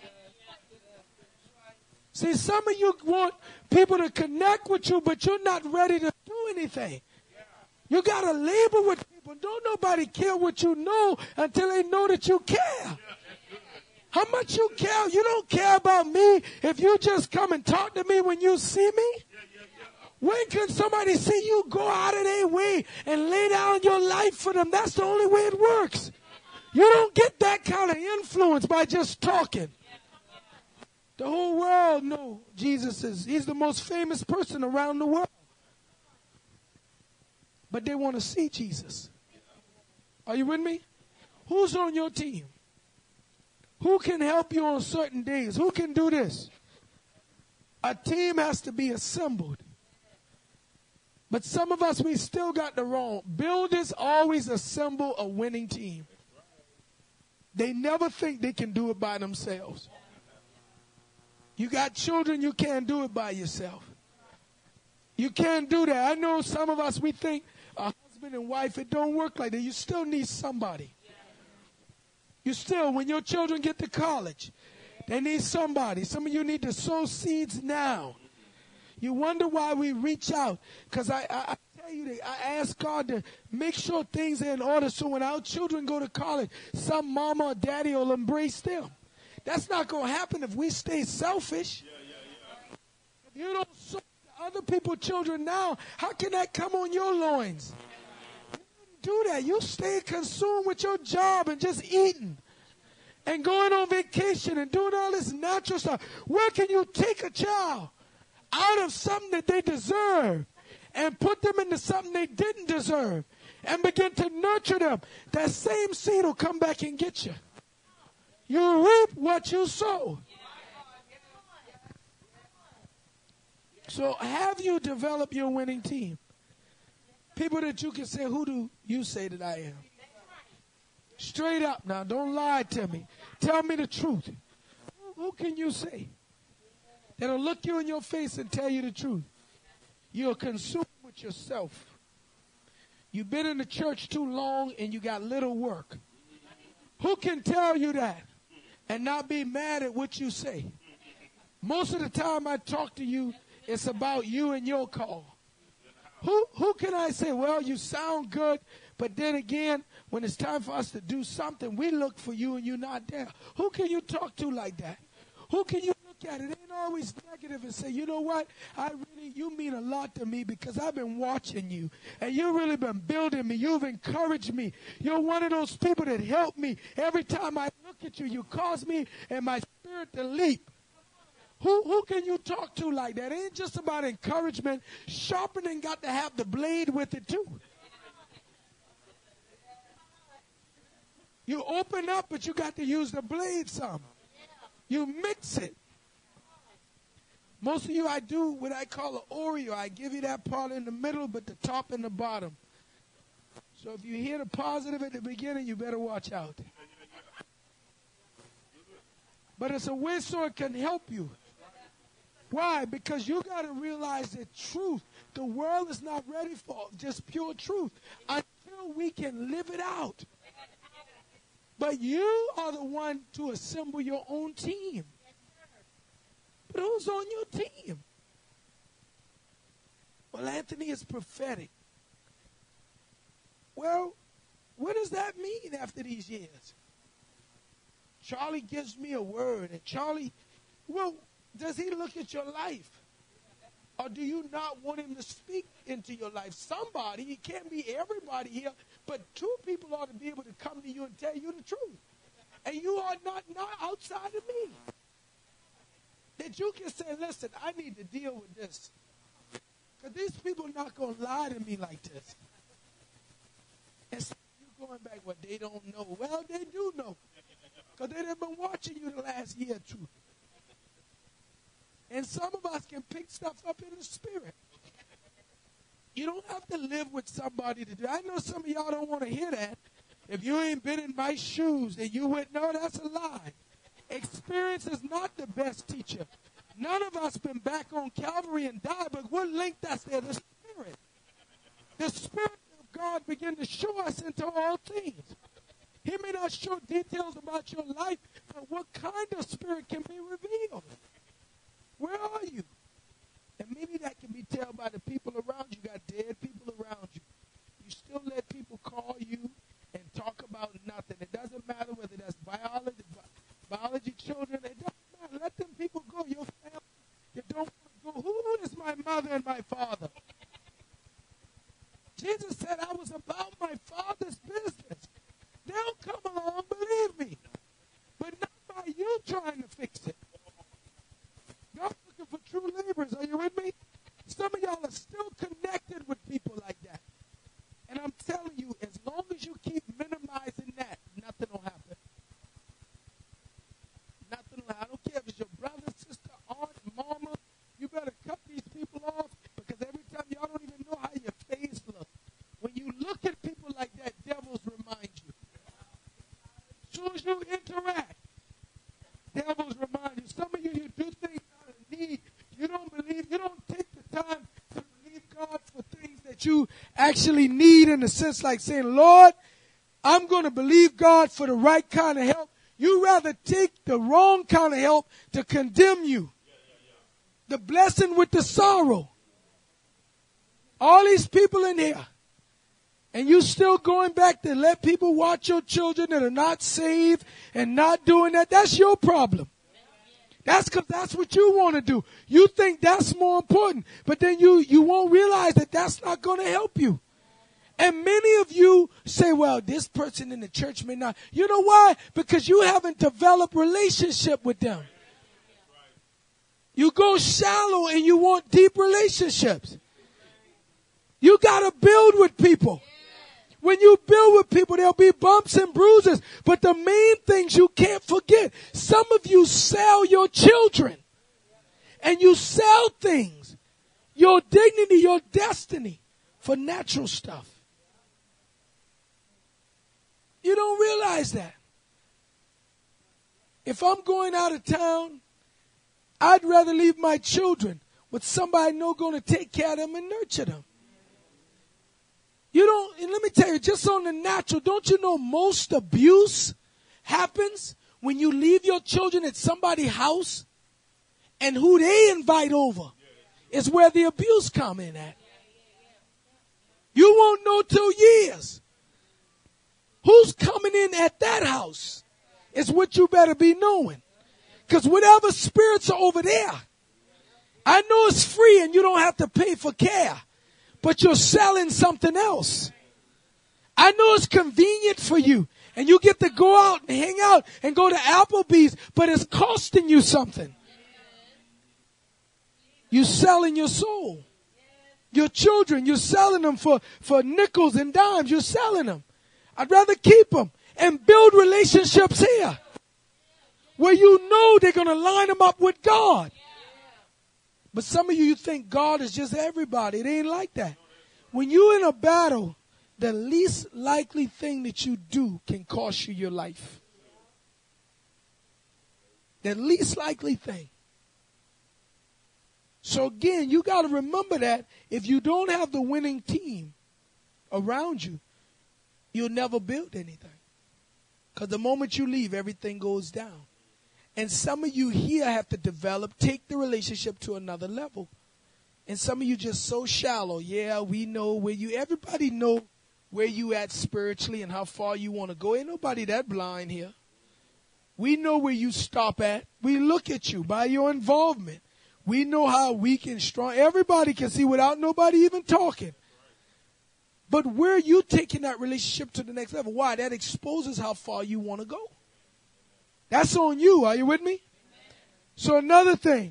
See, some of you want people to connect with you, but you're not ready to do anything. You got to labor with people. Don't nobody care what you know until they know that you care. How much you care? You don't care about me if you just come and talk to me when you see me. When can somebody see you go out of their way and lay down your life for them? That's the only way it works. You don't get that kind of influence by just talking. The whole world knows Jesus is, he's the most famous person around the world. But they want to see Jesus. Are you with me? Who's on your team? Who can help you on certain days? Who can do this? A team has to be assembled. But some of us, we still got the wrong. Builders always assemble a winning team. They never think they can do it by themselves. You got children, you can't do it by yourself. You can't do that. I know some of us, we think a husband and wife, it don't work like that. You still need somebody. You still, when your children get to college, they need somebody. Some of you need to sow seeds now. You wonder why we reach out. Because I, I, I tell you, that I ask God to make sure things are in order so when our children go to college, some mama or daddy will embrace them. That's not going to happen if we stay selfish. You don't sow to other people's children now. How can that come on your loins? You don't do that. You stay consumed with your job and just eating and going on vacation and doing all this natural stuff. Where can you take a child out of something that they deserve and put them into something they didn't deserve and begin to nurture them? That same seed will come back and get you. You reap what you sow. So have you developed your winning team? People that you can say, who do you say that I am? Straight up now, don't lie to me. Tell me the truth. Who, who can you say that'll look you in your face and tell you the truth? You're consumed with yourself. You've been in the church too long and you got little work. Who can tell you that and not be mad at what you say? Most of the time I talk to you, it's about you and your call. Who who can I say, well, you sound good, but then again, when it's time for us to do something, we look for you and you're not there. Who can you talk to like that? Who can you look at? It ain't always negative and say, you know what? I really, you mean a lot to me because I've been watching you. And you've really been building me. You've encouraged me. You're one of those people that help me. Every time I look at you, you cause me and my spirit to leap. Who who can you talk to like that? It ain't just about encouragement. Sharpening got to have the blade with it too. You open up, but you got to use the blade some. You mix it. Most of you, I do what I call an Oreo. I give you that part in the middle, but the top and the bottom. So if you hear the positive at the beginning, you better watch out. But it's a way so it can help you. Why? Because you got to realize that truth, the world is not ready for just pure truth until we can live it out. But you are the one to assemble your own team. But who's on your team? Well, Anthony, is prophetic. Well, what does that mean after these years? Charlie gives me a word, and Charlie, well, does he look at your life? Or do you not want him to speak into your life? Somebody, it can't be everybody here, but two people ought to be able to come to you and tell you the truth. And you are not, not outside of me. That you can say, listen, I need to deal with this. Because these people are not going to lie to me like this. And so you're going back, well, they don't know. Well, they do know. Because they've been watching you the last year or two. And some of us can pick stuff up in the spirit. You don't have to live with somebody to do. I know some of y'all don't want to hear that. If you ain't been in my shoes, then you would know that's a lie. Experience is not the best teacher. None of us been back on Calvary and died, but what link that's there? The Spirit. The Spirit of God begin to show us into all things. He may not show details about your life, but what kind of spirit can be revealed? Where are you? And maybe that can be told by the people around you. You got dead people around you. You still let people call you and talk about nothing. It doesn't matter whether that's biology, biology children. It doesn't matter. Let them people go. Your family, you don't want to go. Who is my mother and my father? Jesus said, I was about my Father's business. They'll come along, believe me. But not by you trying to fix it. God's looking for true laborers. Are you with me? Some of y'all are still connected with people like that. And I'm telling you, as long as you keep minimizing that, nothing will happen. Nothing will happen. I don't care if it's your brother, sister, aunt, mama. You better cut these people off because every time y'all don't even know how your face looks. When you look at people like that, devils remind you. As soon as you interact, devils remind you. Some of you, you do things out of need. You don't believe, you don't take the time to believe God for things that you actually need, in a sense like saying, Lord, I'm going to believe God for the right kind of help. You rather take the wrong kind of help to condemn you. The blessing with the sorrow. All these people in here. And you still going back to let people watch your children that are not saved and not doing that. That's your problem. That's because that's what you want to do. You think that's more important, but then you, you won't realize that that's not going to help you. And many of you say, well, this person in the church may not. You know why? Because you haven't developed relationship with them. You go shallow and you want deep relationships. You got to build with people. When you build with people, there'll be bumps and bruises. But the main things you can't forget. Some of you sell your children. And you sell things. Your dignity, your destiny for natural stuff. You don't realize that. If I'm going out of town, I'd rather leave my children with somebody I know going to take care of them and nurture them. You don't, and let me tell you, just on the natural, don't you know most abuse happens when you leave your children at somebody's house and who they invite over is where the abuse come in at. You won't know till years. Who's coming in at that house is what you better be knowing. Because whatever spirits are over there, I know it's free and you don't have to pay for care, but you're selling something else. I know it's convenient for you and you get to go out and hang out and go to Applebee's, but it's costing you something. You're selling your soul. Your children, you're selling them for, for nickels and dimes. You're selling them. I'd rather keep them and build relationships here where you know they're going to line them up with God. But some of you, you think God is just everybody. It ain't like that. When you're in a battle, the least likely thing that you do can cost you your life. The least likely thing. So again, you got to remember that if you don't have the winning team around you, you'll never build anything. Because the moment you leave, everything goes down. And some of you here have to develop, take the relationship to another level. And some of you just so shallow. Yeah, we know where you, everybody know where you at spiritually and how far you want to go. Ain't nobody that blind here. We know where you stop at. We look at you by your involvement. We know how weak and strong. Everybody can see without nobody even talking. But where are you taking that relationship to the next level? Why? That exposes how far you want to go. That's on you. Are you with me? So another thing.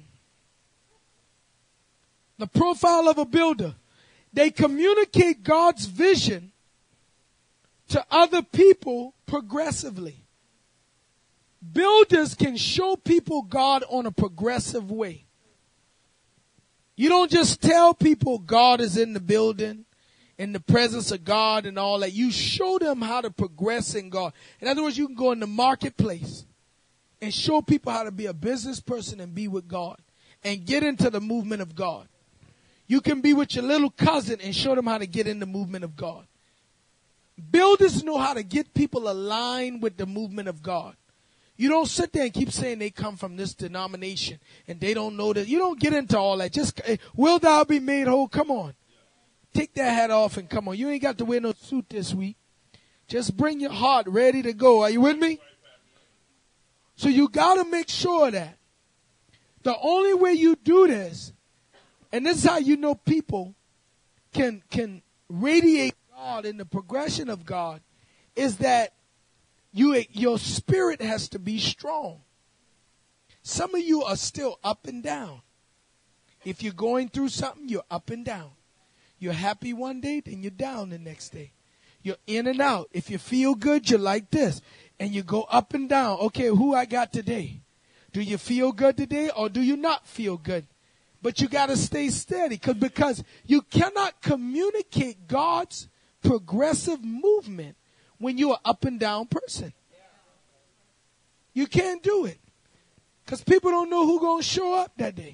The profile of a builder. They communicate God's vision to other people progressively. Builders can show people God on a progressive way. You don't just tell people God is in the building, in the presence of God and all that. You show them how to progress in God. In other words, you can go in the marketplace and show people how to be a business person and be with God and get into the movement of God. You can be with your little cousin and show them how to get in the movement of God. Builders know how to get people aligned with the movement of God. You don't sit there and keep saying they come from this denomination and they don't know that. You don't get into all that. Just, hey, will thou be made whole? Come on. Take that hat off and come on. You ain't got to wear no suit this week. Just bring your heart ready to go. Are you with me? So you got to make sure that the only way you do this, and this is how you know people can, can radiate God in the progression of God, is that You, your spirit has to be strong. Some of you are still up and down. If you're going through something, you're up and down. You're happy one day, then you're down the next day. You're in and out. If you feel good, you're like this. And you go up and down. Okay, who I got today? Do you feel good today or do you not feel good? But you got to stay steady cause, because you cannot communicate God's progressive movement when you're an up and down person. You can't do it. Because people don't know who's going to show up that day.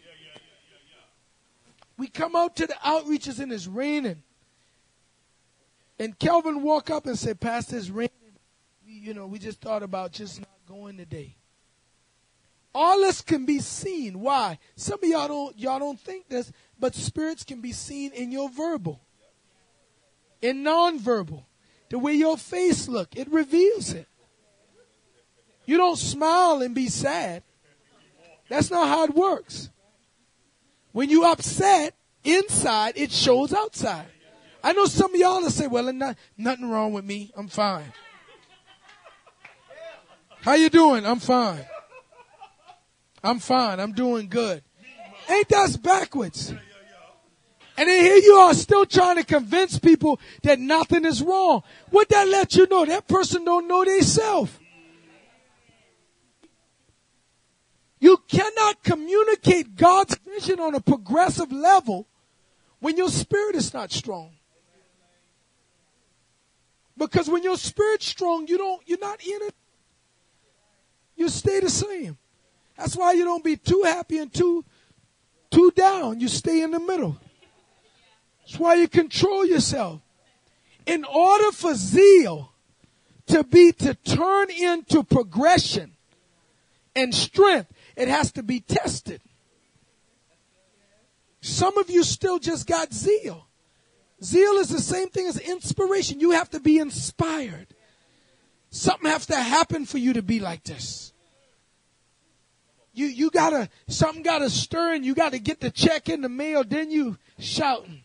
We come out to the outreaches and it's raining. And Kelvin walk up and say, Pastor, it's raining. We, you know, we just thought about just not going today. All this can be seen. Why? Some of y'all don't, y'all don't think this, but spirits can be seen in your verbal. In nonverbal. The way your face look, it reveals it. You don't smile and be sad. That's not how it works. When you upset inside, it shows outside. I know some of y'all will say, well, not, nothing wrong with me. I'm fine. How you doing? I'm fine. I'm fine. I'm doing good. Ain't that backwards? And then here you are still trying to convince people that nothing is wrong. What that let you know? That person don't know themselves. You cannot communicate God's vision on a progressive level when your spirit is not strong. Because when your spirit's strong, you don't, you're not in it. You stay the same. That's why you don't be too happy and too, too down. You stay in the middle. That's why you control yourself. In order for zeal to be, to turn into progression and strength, it has to be tested. Some of you still just got zeal. Zeal is the same thing as inspiration. You have to be inspired. Something has to happen for you to be like this. You you gotta, something gotta stir and you gotta get the check in the mail, then you shouting.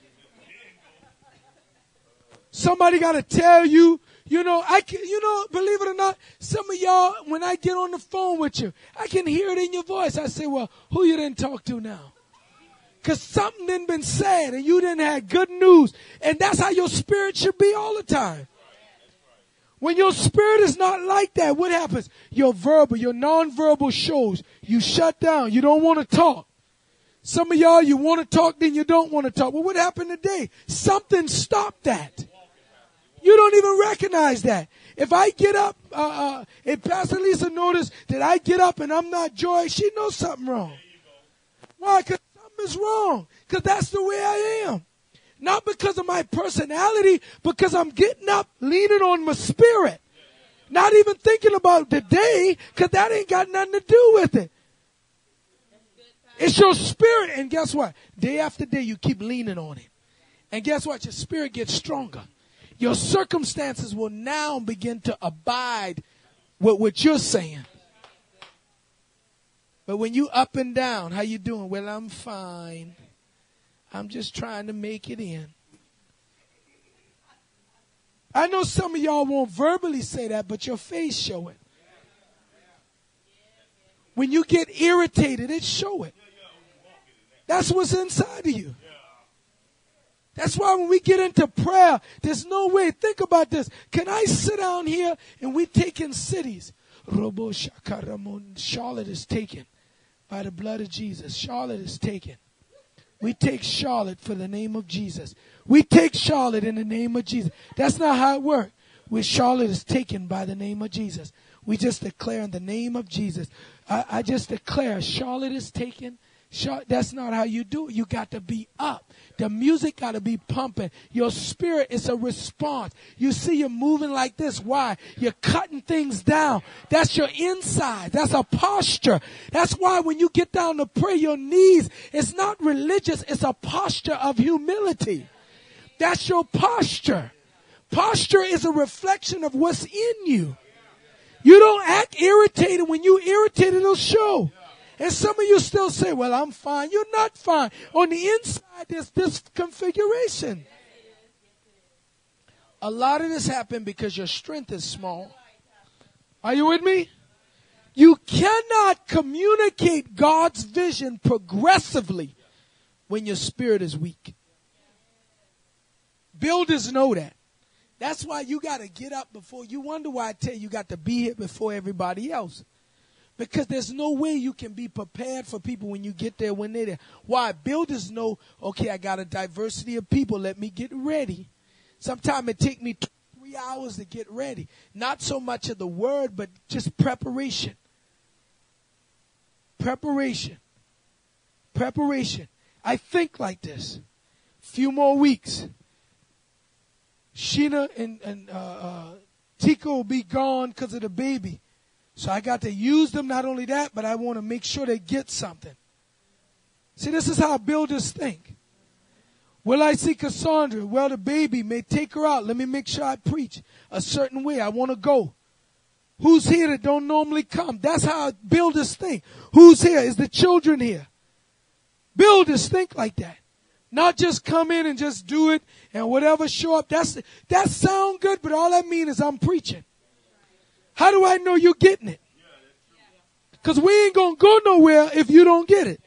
Somebody gotta tell you, you know, I can, you know, believe it or not, some of y'all, when I get on the phone with you, I can hear it in your voice. I say, well, who you didn't talk to now? Because something didn't been said and you didn't have good news. And that's how your spirit should be all the time. When your spirit is not like that, what happens? Your verbal, your nonverbal shows. You shut down. You don't want to talk. Some of y'all, you want to talk, then you don't want to talk. Well, what happened today? Something stopped that. You don't even recognize that. If I get up, uh, uh, if Pastor Lisa noticed that I get up and I'm not joy, she knows something wrong. Why? Because something is wrong. Because that's the way I am. Not because of my personality, because I'm getting up, leaning on my spirit. Not even thinking about the day, because that ain't got nothing to do with it. It's your spirit. And guess what? Day after day, you keep leaning on it. And guess what? Your spirit gets stronger. Your circumstances will now begin to abide with what you're saying. But when you up and down, how you doing? Well, I'm fine. I'm just trying to make it in. I know some of y'all won't verbally say that, but your face show it. When you get irritated, it show it. That's what's inside of you. That's why when we get into prayer, there's no way. Think about this. Can I sit down here and we take in cities? Charlotte is taken by the blood of Jesus. Charlotte is taken. We take Charlotte for the name of Jesus. We take Charlotte in the name of Jesus. That's not how it works. When Charlotte is taken by the name of Jesus. We just declare in the name of Jesus. I, I just declare Charlotte is taken. Char- That's not how you do it. You got to be up. The music got to be pumping. Your spirit is a response. You see you're moving like this. Why? You're cutting things down. That's your inside. That's a posture. That's why when you get down to pray, your knees, it's not religious. It's a posture of humility. That's your posture. Posture is a reflection of what's in you. You don't act irritated. When you irritated, it'll show. And some of you still say, well, I'm fine. You're not fine. On the inside, there's this configuration. A lot of this happened because your strength is small. Are you with me? You cannot communicate God's vision progressively when your spirit is weak. Builders know that. That's why you got to get up before. You wonder why I tell you you got to be here before everybody else. Because there's no way you can be prepared for people when you get there when they're there. Why? Builders know, okay, I got a diversity of people. Let me get ready. Sometimes it take me three hours to get ready. Not so much of the word, but just preparation. Preparation. Preparation. I think like this. Few more weeks. Sheena and, and uh, uh, Tika will be gone because of the baby. So I got to use them. Not only that, but I want to make sure they get something. See, this is how builders think. Will I see Cassandra? Well, the baby may take her out. Let me make sure I preach a certain way. I want to go. Who's here that don't normally come? That's how builders think. Who's here? Is the children here? Builders think like that. Not just come in and just do it and whatever show up. That's, that sound good, but all that means is I'm preaching. How do I know you're getting it? Because we ain't going to go nowhere if you don't get it.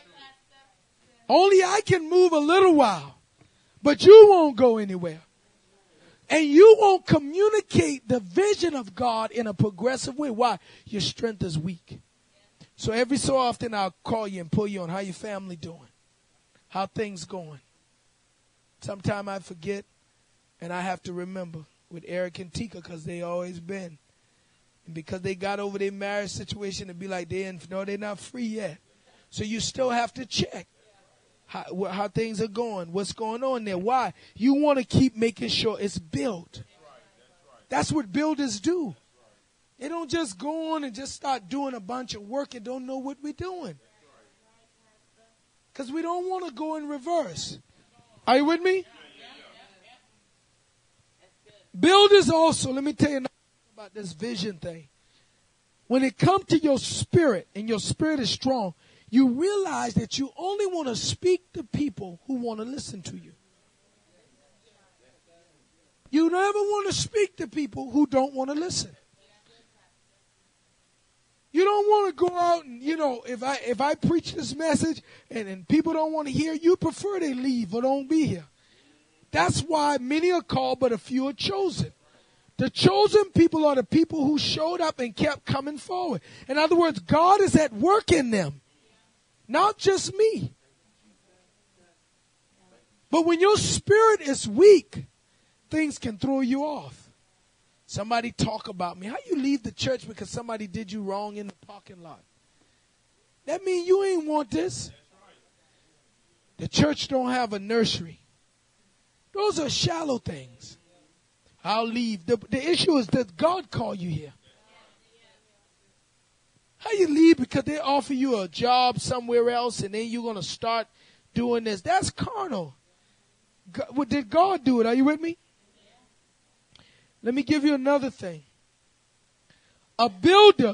Only I can move a little while, but you won't go anywhere. And you won't communicate the vision of God in a progressive way. Why? Your strength is weak. So every so often I'll call you and pull you on how your family doing. How things going. Sometimes I forget and I have to remember with Eric and Tika because they always been. And because they got over their marriage situation to be like, they in, no, they're not free yet. So you still have to check how, wh- how things are going, what's going on there. Why? You want to keep making sure it's built. That's what builders do. They don't just go on and just start doing a bunch of work and don't know what we're doing. Because we don't want to go in reverse. Are you with me? Builders also, let me tell you about this vision thing. When it comes to your spirit and your spirit is strong, you realize that you only want to speak to people who want to listen to you. You never want to speak to people who don't want to listen. You don't want to go out and, you know, if I if I preach this message and, and people don't want to hear, you prefer they leave or don't be here. That's why many are called, but a few are chosen. The chosen people are the people who showed up and kept coming forward. In other words, God is at work in them, not just me. But when your spirit is weak, things can throw you off. Somebody talk about me. How you leave the church because somebody did you wrong in the parking lot? That means you ain't want this. The church don't have a nursery. Those are shallow things. I'll leave. The, the issue is that God called you here. How you leave because they offer you a job somewhere else and then you're going to start doing this? That's carnal. God, well, did God do it? Are you with me? Let me give you another thing. A builder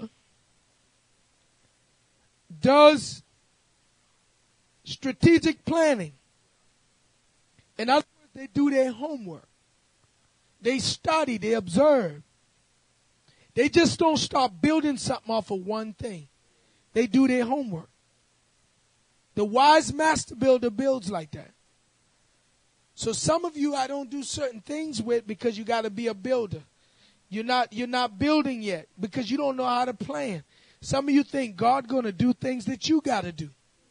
does strategic planning. In other words, they do their homework. They study, they observe. They just don't start building something off of one thing. They do their homework. The wise master builder builds like that. So some of you I don't do certain things with because you got to be a builder. You're not you're not building yet because you don't know how to plan. Some of you think God going to do things that you got to do.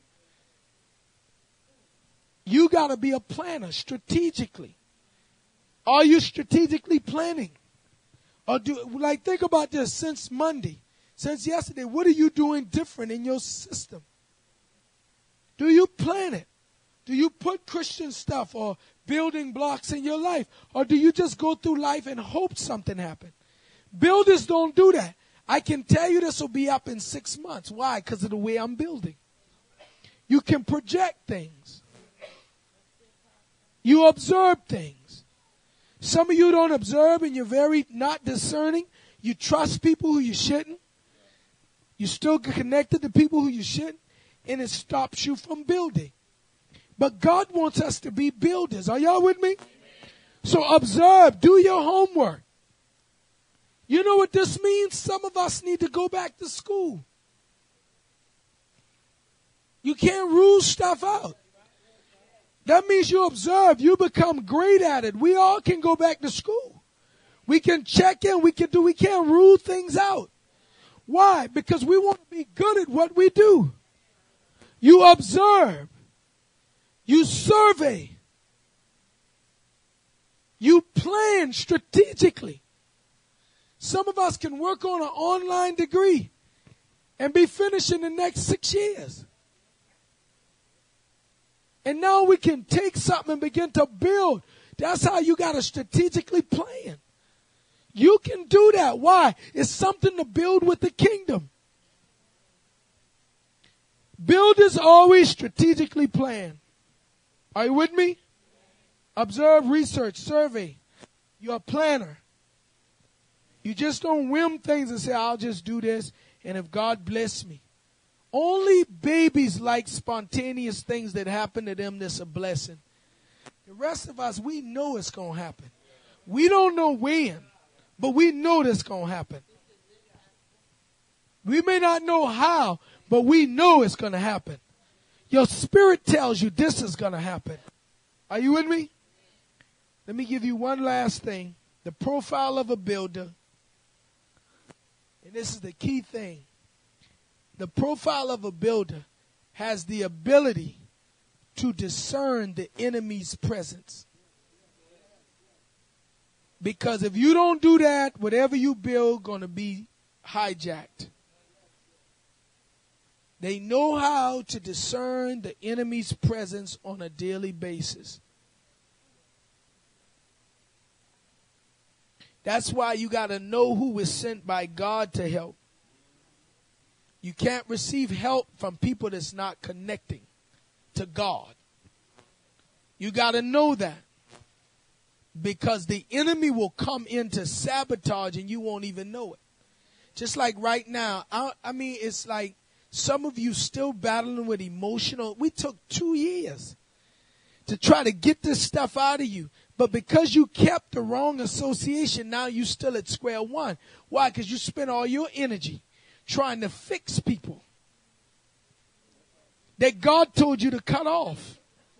You got to be a planner strategically. Are you strategically planning? Or do like think about this since Monday, since yesterday, what are you doing different in your system? Do you plan it? Do you put Christian stuff or building blocks in your life? Or do you just go through life and hope something happens? Builders don't do that. I can tell you this will be up in six months. Why? Because of the way I'm building. You can project things. You observe things. Some of you don't observe and you're very not discerning. You trust people who you shouldn't. You still get connected to people who you shouldn't. And it stops you from building. But God wants us to be builders. Are y'all with me? Amen. So observe. Do your homework. You know what this means? Some of us need to go back to school. You can't rule stuff out. That means you observe. You become great at it. We all can go back to school. We can check in. We can do. We can't rule things out. Why? Because we want to be good at what we do. You observe. You survey. You plan strategically. Some of us can work on an online degree and be finished in the next six years. And now we can take something and begin to build. That's how you got to strategically plan. You can do that. Why? It's something to build with the kingdom. Builders always strategically plan. Are you with me? Observe, research, survey. You're a planner. You just don't whim things and say, I'll just do this, and if God bless me. Only babies like spontaneous things that happen to them that's a blessing. The rest of us, we know it's going to happen. We don't know when, but we know that's going to happen. We may not know how, but we know it's going to happen. Your spirit tells you this is going to happen. Are you with me? Let me give you one last thing. The profile of a builder. And this is the key thing. The profile of a builder has the ability to discern the enemy's presence. Because if you don't do that, whatever you build going to be hijacked. They know how to discern the enemy's presence on a daily basis. That's why you got to know who was sent by God to help. You can't receive help from people that's not connecting to God. You got to know that. Because the enemy will come in to sabotage and you won't even know it. Just like right now, I, I mean, it's like some of you still battling with emotional. We took two years to try to get this stuff out of you. But because you kept the wrong association, now you still at square one. Why? Because you spent all your energy trying to fix people that God told you to cut off.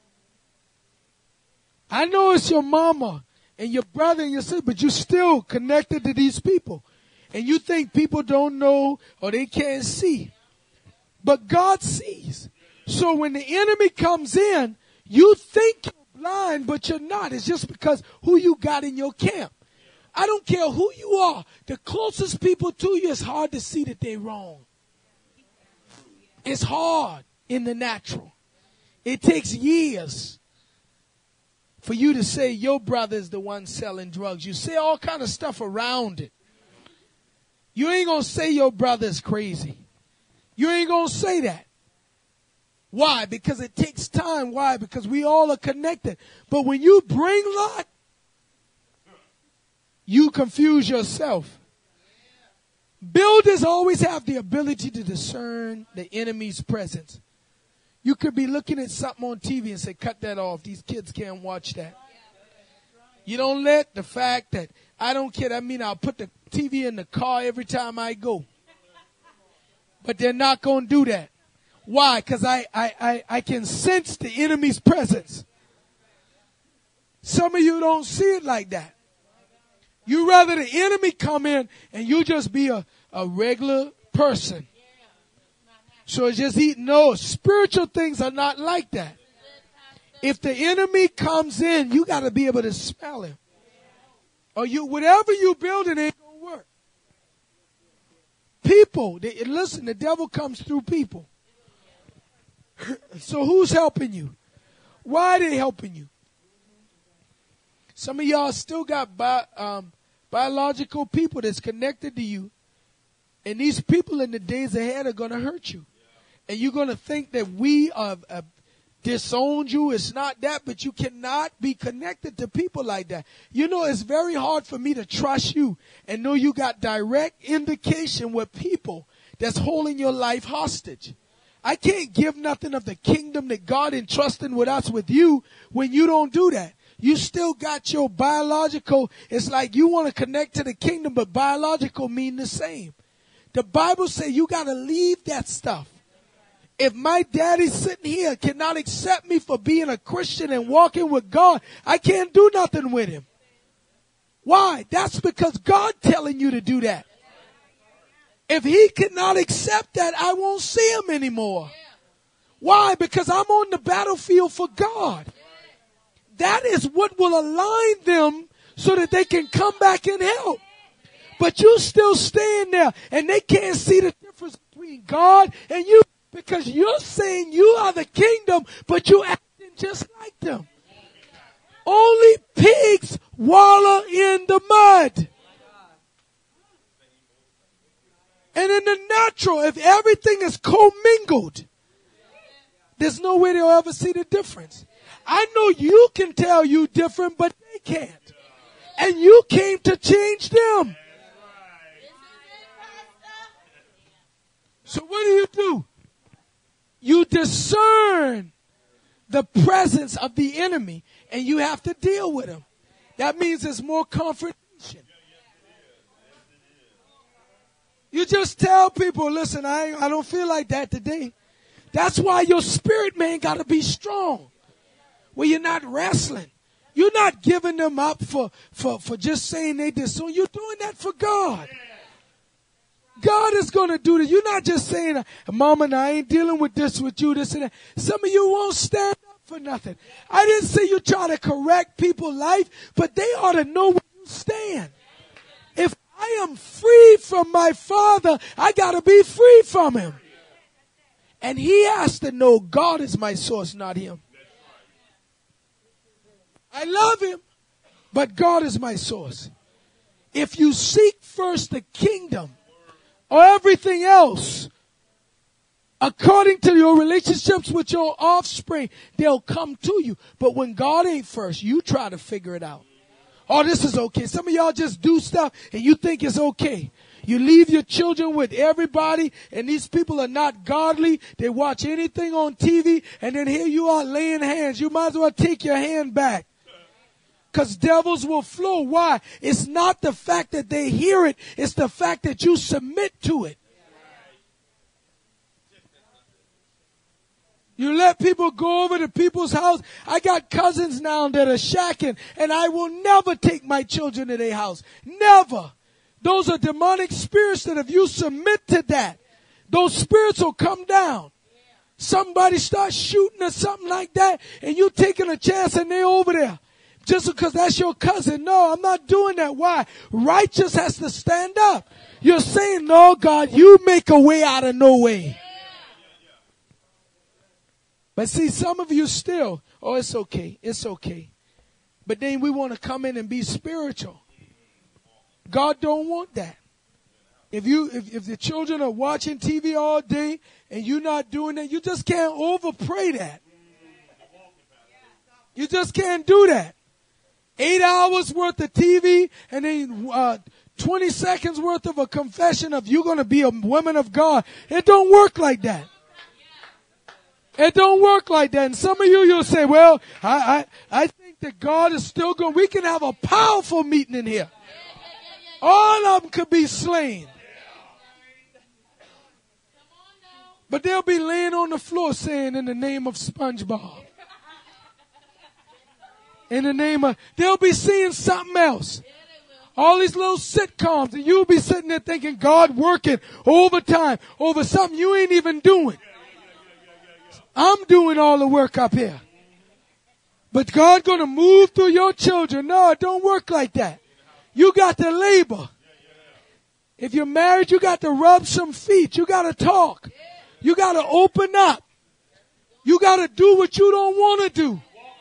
I know it's your mama and your brother and your sister, but you're still connected to these people. And you think people don't know or they can't see. But God sees. So when the enemy comes in, you think you're blind, but you're not. It's just because who you got in your camp. I don't care who you are. The closest people to you, it's hard to see that they're wrong. It's hard in the natural. It takes years for you to say your brother is the one selling drugs. You say all kind of stuff around it. You ain't going to say your brother is crazy. You ain't going to say that. Why? Because it takes time. Why? Because we all are connected. But when you bring Lot, you confuse yourself. Builders always have the ability to discern the enemy's presence. You could be looking at something on T V and say, cut that off. These kids can't watch that. You don't let the fact that, I don't care. I mean, I'll put the T V in the car every time I go. But they're not going to do that. Why? Because I, I, I, I can sense the enemy's presence. Some of you don't see it like that. You rather the enemy come in and you just be a, a regular person. So it's just eating. No, spiritual things are not like that. If the enemy comes in, you got to be able to smell him. Or you, whatever you building ain't going to work. People, they, listen, the devil comes through people. So who's helping you? Why are they helping you? Some of y'all still got bi- um, biological people that's connected to you. And these people in the days ahead are going to hurt you. And you're going to think that we have uh, disowned you. It's not that, but you cannot be connected to people like that. You know, it's very hard for me to trust you and know you got direct indication with people that's holding your life hostage. I can't give nothing of the kingdom that God entrusted with us with you when you don't do that. You still got your biological. It's like you want to connect to the kingdom, but biological mean the same. The Bible says you got to leave that stuff. If my daddy sitting here cannot accept me for being a Christian and walking with God, I can't do nothing with him. Why? That's because God telling you to do that. If he cannot accept that, I won't see him anymore. Why? Because I'm on the battlefield for God. That is what will align them so that they can come back and help. But you still staying there and they can't see the difference between God and you because you're saying you are the kingdom, but you acting just like them. Only pigs wallow in the mud. And in the natural, if everything is commingled, there's no way they'll ever see the difference. I know you can tell you different, but they can't. And you came to change them. So what do you do? You discern the presence of the enemy, and you have to deal with him. That means there's more confrontation. You just tell people, listen, I, I don't feel like that today. That's why your spirit man got to be strong. Where you're not wrestling. You're not giving them up for, for, for just saying they did so. You're doing that for God. God is going to do this. You're not just saying, Mama, I ain't dealing with this with you, this and that. Some of you won't stand up for nothing. I didn't say you try to correct people's life, but they ought to know where you stand. If I am free from my Father, I got to be free from him. And he has to know God is my source, not him. I love him, but God is my source. If you seek first the kingdom or everything else, according to your relationships with your offspring, they'll come to you. But when God ain't first, you try to figure it out. Oh, this is okay. Some of y'all just do stuff and you think it's okay. You leave your children with everybody, and these people are not godly. They watch anything on T V, and then here you are laying hands. You might as well take your hand back. Because devils will flow. Why? It's not the fact that they hear it. It's the fact that you submit to it. You let people go over to people's house. I got cousins now that are shacking, and I will never take my children to their house. Never. Those are demonic spirits that if you submit to that, those spirits will come down. Somebody starts shooting or something like that, and you taking a chance and they're over there. Just because that's your cousin. No, I'm not doing that. Why? Righteous has to stand up. You're saying, no, God, you make a way out of no way. But see, some of you still, oh, it's okay. It's okay. But then we want to come in and be spiritual. God don't want that. If you, if, if the children are watching T V all day and you're not doing that, you just can't overpray that. You just can't do that. Eight hours worth of T V and then uh, twenty seconds worth of a confession of you're going to be a woman of God. It don't work like that. It don't work like that. And some of you, you'll say, well, I, I, I think that God is still going. We can have a powerful meeting in here. All of them could be slain. But they'll be laying on the floor saying, in the name of SpongeBob. In the name of, they'll be seeing something else. All these little sitcoms, and you'll be sitting there thinking God working overtime over something you ain't even doing. I'm doing all the work up here. But God going to move through your children. No, it don't work like that. You got to labor. If you're married, you got to rub some feet. You got to talk. You got to open up. You got to do what you don't want to do.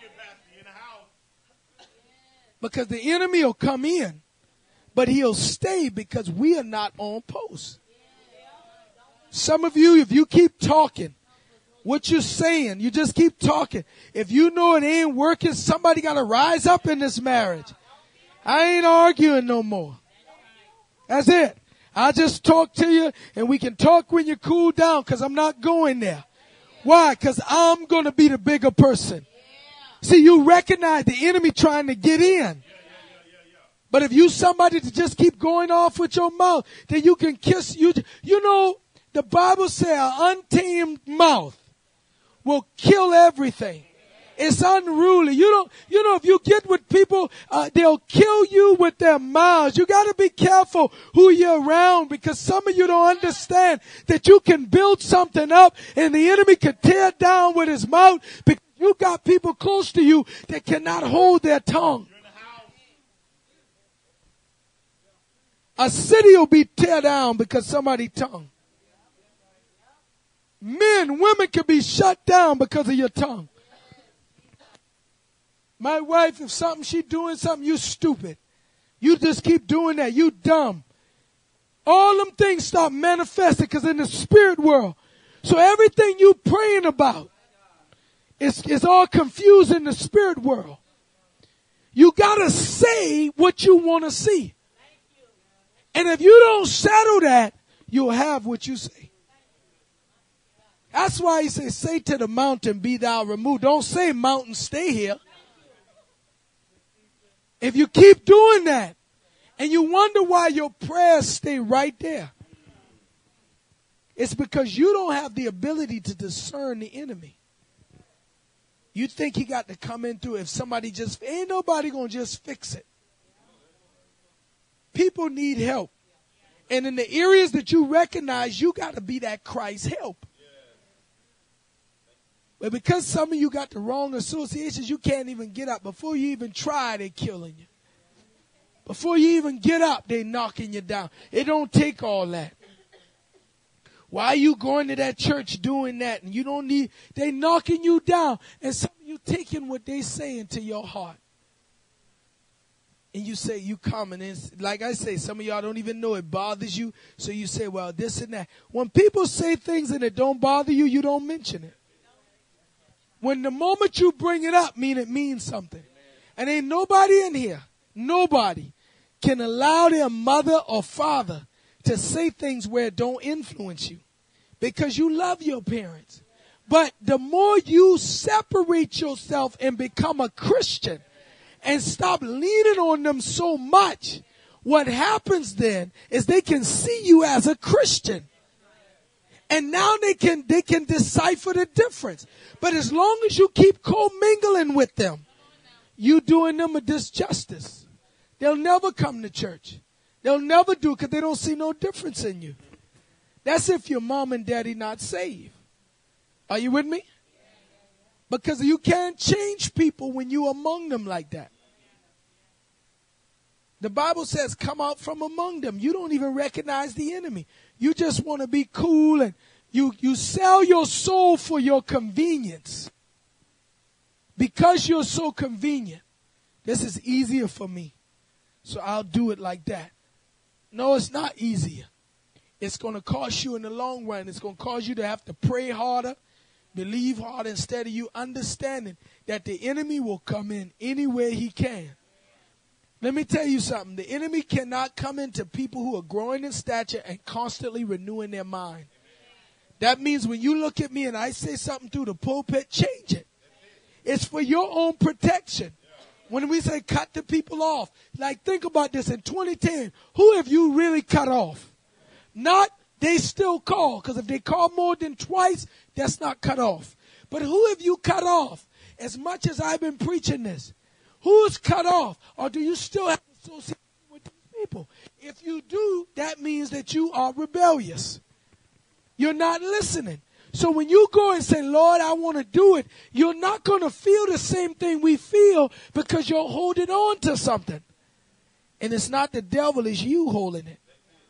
Because the enemy will come in, but he'll stay because we are not on post. Some of you, if you keep talking, what you're saying, you just keep talking. If you know it ain't working, somebody got to rise up in this marriage. I ain't arguing no more. That's it. I just talk to you, and we can talk when you cool down, because I'm not going there. Why? Because I'm going to be the bigger person. See, you recognize the enemy trying to get in. But if you somebody to just keep going off with your mouth, then you can kiss. You, you know, the Bible says an untamed mouth will kill everything. It's unruly. You don't, you know, if you get with people, uh, they'll kill you with their mouths. You got to be careful who you're around, because some of you don't understand that you can build something up and the enemy can tear down with his mouth, because you got people close to you that cannot hold their tongue. A city will be tear down because somebody's tongue. Men, women can be shut down because of your tongue. My wife, if something she doing something, you stupid. You just keep doing that. You dumb. All them things start manifesting because in the spirit world. So everything you praying about, it's, it's all confused in the spirit world. You got to say what you want to see. And if you don't settle that, you'll have what you say. That's why he says, say to the mountain, be thou removed. Don't say, mountain, stay here. If you keep doing that, and you wonder why your prayers stay right there, it's because you don't have the ability to discern the enemy. You think he got to come in through if somebody just, ain't nobody going to just fix it. People need help. And in the areas that you recognize, you got to be that Christ help. But because some of you got the wrong associations, you can't even get up. Before you even try, they're killing you. Before you even get up, they're knocking you down. It don't take all that. Why are you going to that church doing that? And you don't need, they knocking you down. And some of you taking what they say into your heart. And you say, you come and then, like I say, some of y'all don't even know it bothers you. So you say, well, this and that. When people say things and it don't bother you, you don't mention it. When the moment you bring it up, mean it means something. And ain't nobody in here, nobody can allow their mother or father to say things where it don't influence you. Because you love your parents. But the more you separate yourself and become a Christian and stop leaning on them so much, what happens then is they can see you as a Christian. And now they can they can decipher the difference. But as long as you keep commingling with them, you doing them a disjustice. They'll never come to church. They'll never do it because they don't see no difference in you. That's if your mom and daddy not saved. Are you with me? Because you can't change people when you're among them like that. The Bible says, come out from among them. You don't even recognize the enemy. You just want to be cool, and you, you sell your soul for your convenience. Because you're so convenient, this is easier for me, so I'll do it like that. No, it's not easier. It's going to cost you in the long run. It's going to cause you to have to pray harder, believe harder, instead of you understanding that the enemy will come in anywhere he can. Let me tell you something. The enemy cannot come into people who are growing in stature and constantly renewing their mind. That means when you look at me and I say something through the pulpit, change it. It's for your own protection. When we say cut the people off, like think about this in twenty ten, who have you really cut off? Not they still call, because if they call more than twice, that's not cut off. But who have you cut off? As much as I've been preaching this, who's cut off? Or do you still have association with these people? If you do, that means that you are rebellious. You're not listening. So when you go and say, Lord, I want to do it, you're not going to feel the same thing we feel because you're holding on to something. And it's not the devil, it's you holding it.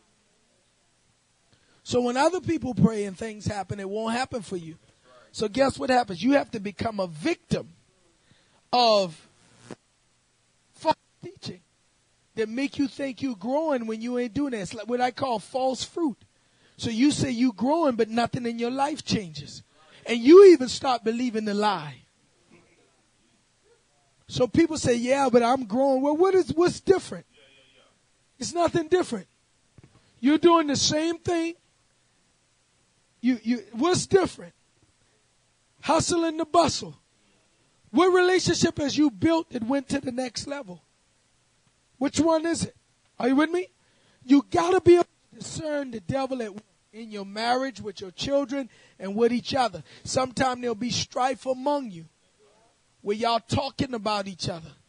So when other people pray and things happen, it won't happen for you. So guess what happens? You have to become a victim of false teaching that make you think you're growing when you ain't doing that. It's like what I call false fruit. So you say you growing, but nothing in your life changes. And you even start believing the lie. So people say, yeah, but I'm growing. Well, what is, what's different? It's nothing different. You're doing the same thing. You, you, what's different? Hustle and the bustle. What relationship has you built that went to the next level? Which one is it? Are you with me? You got to be able to discern the devil at work in your marriage, with your children, and with each other. Sometimes there'll be strife among you where y'all talking about each other.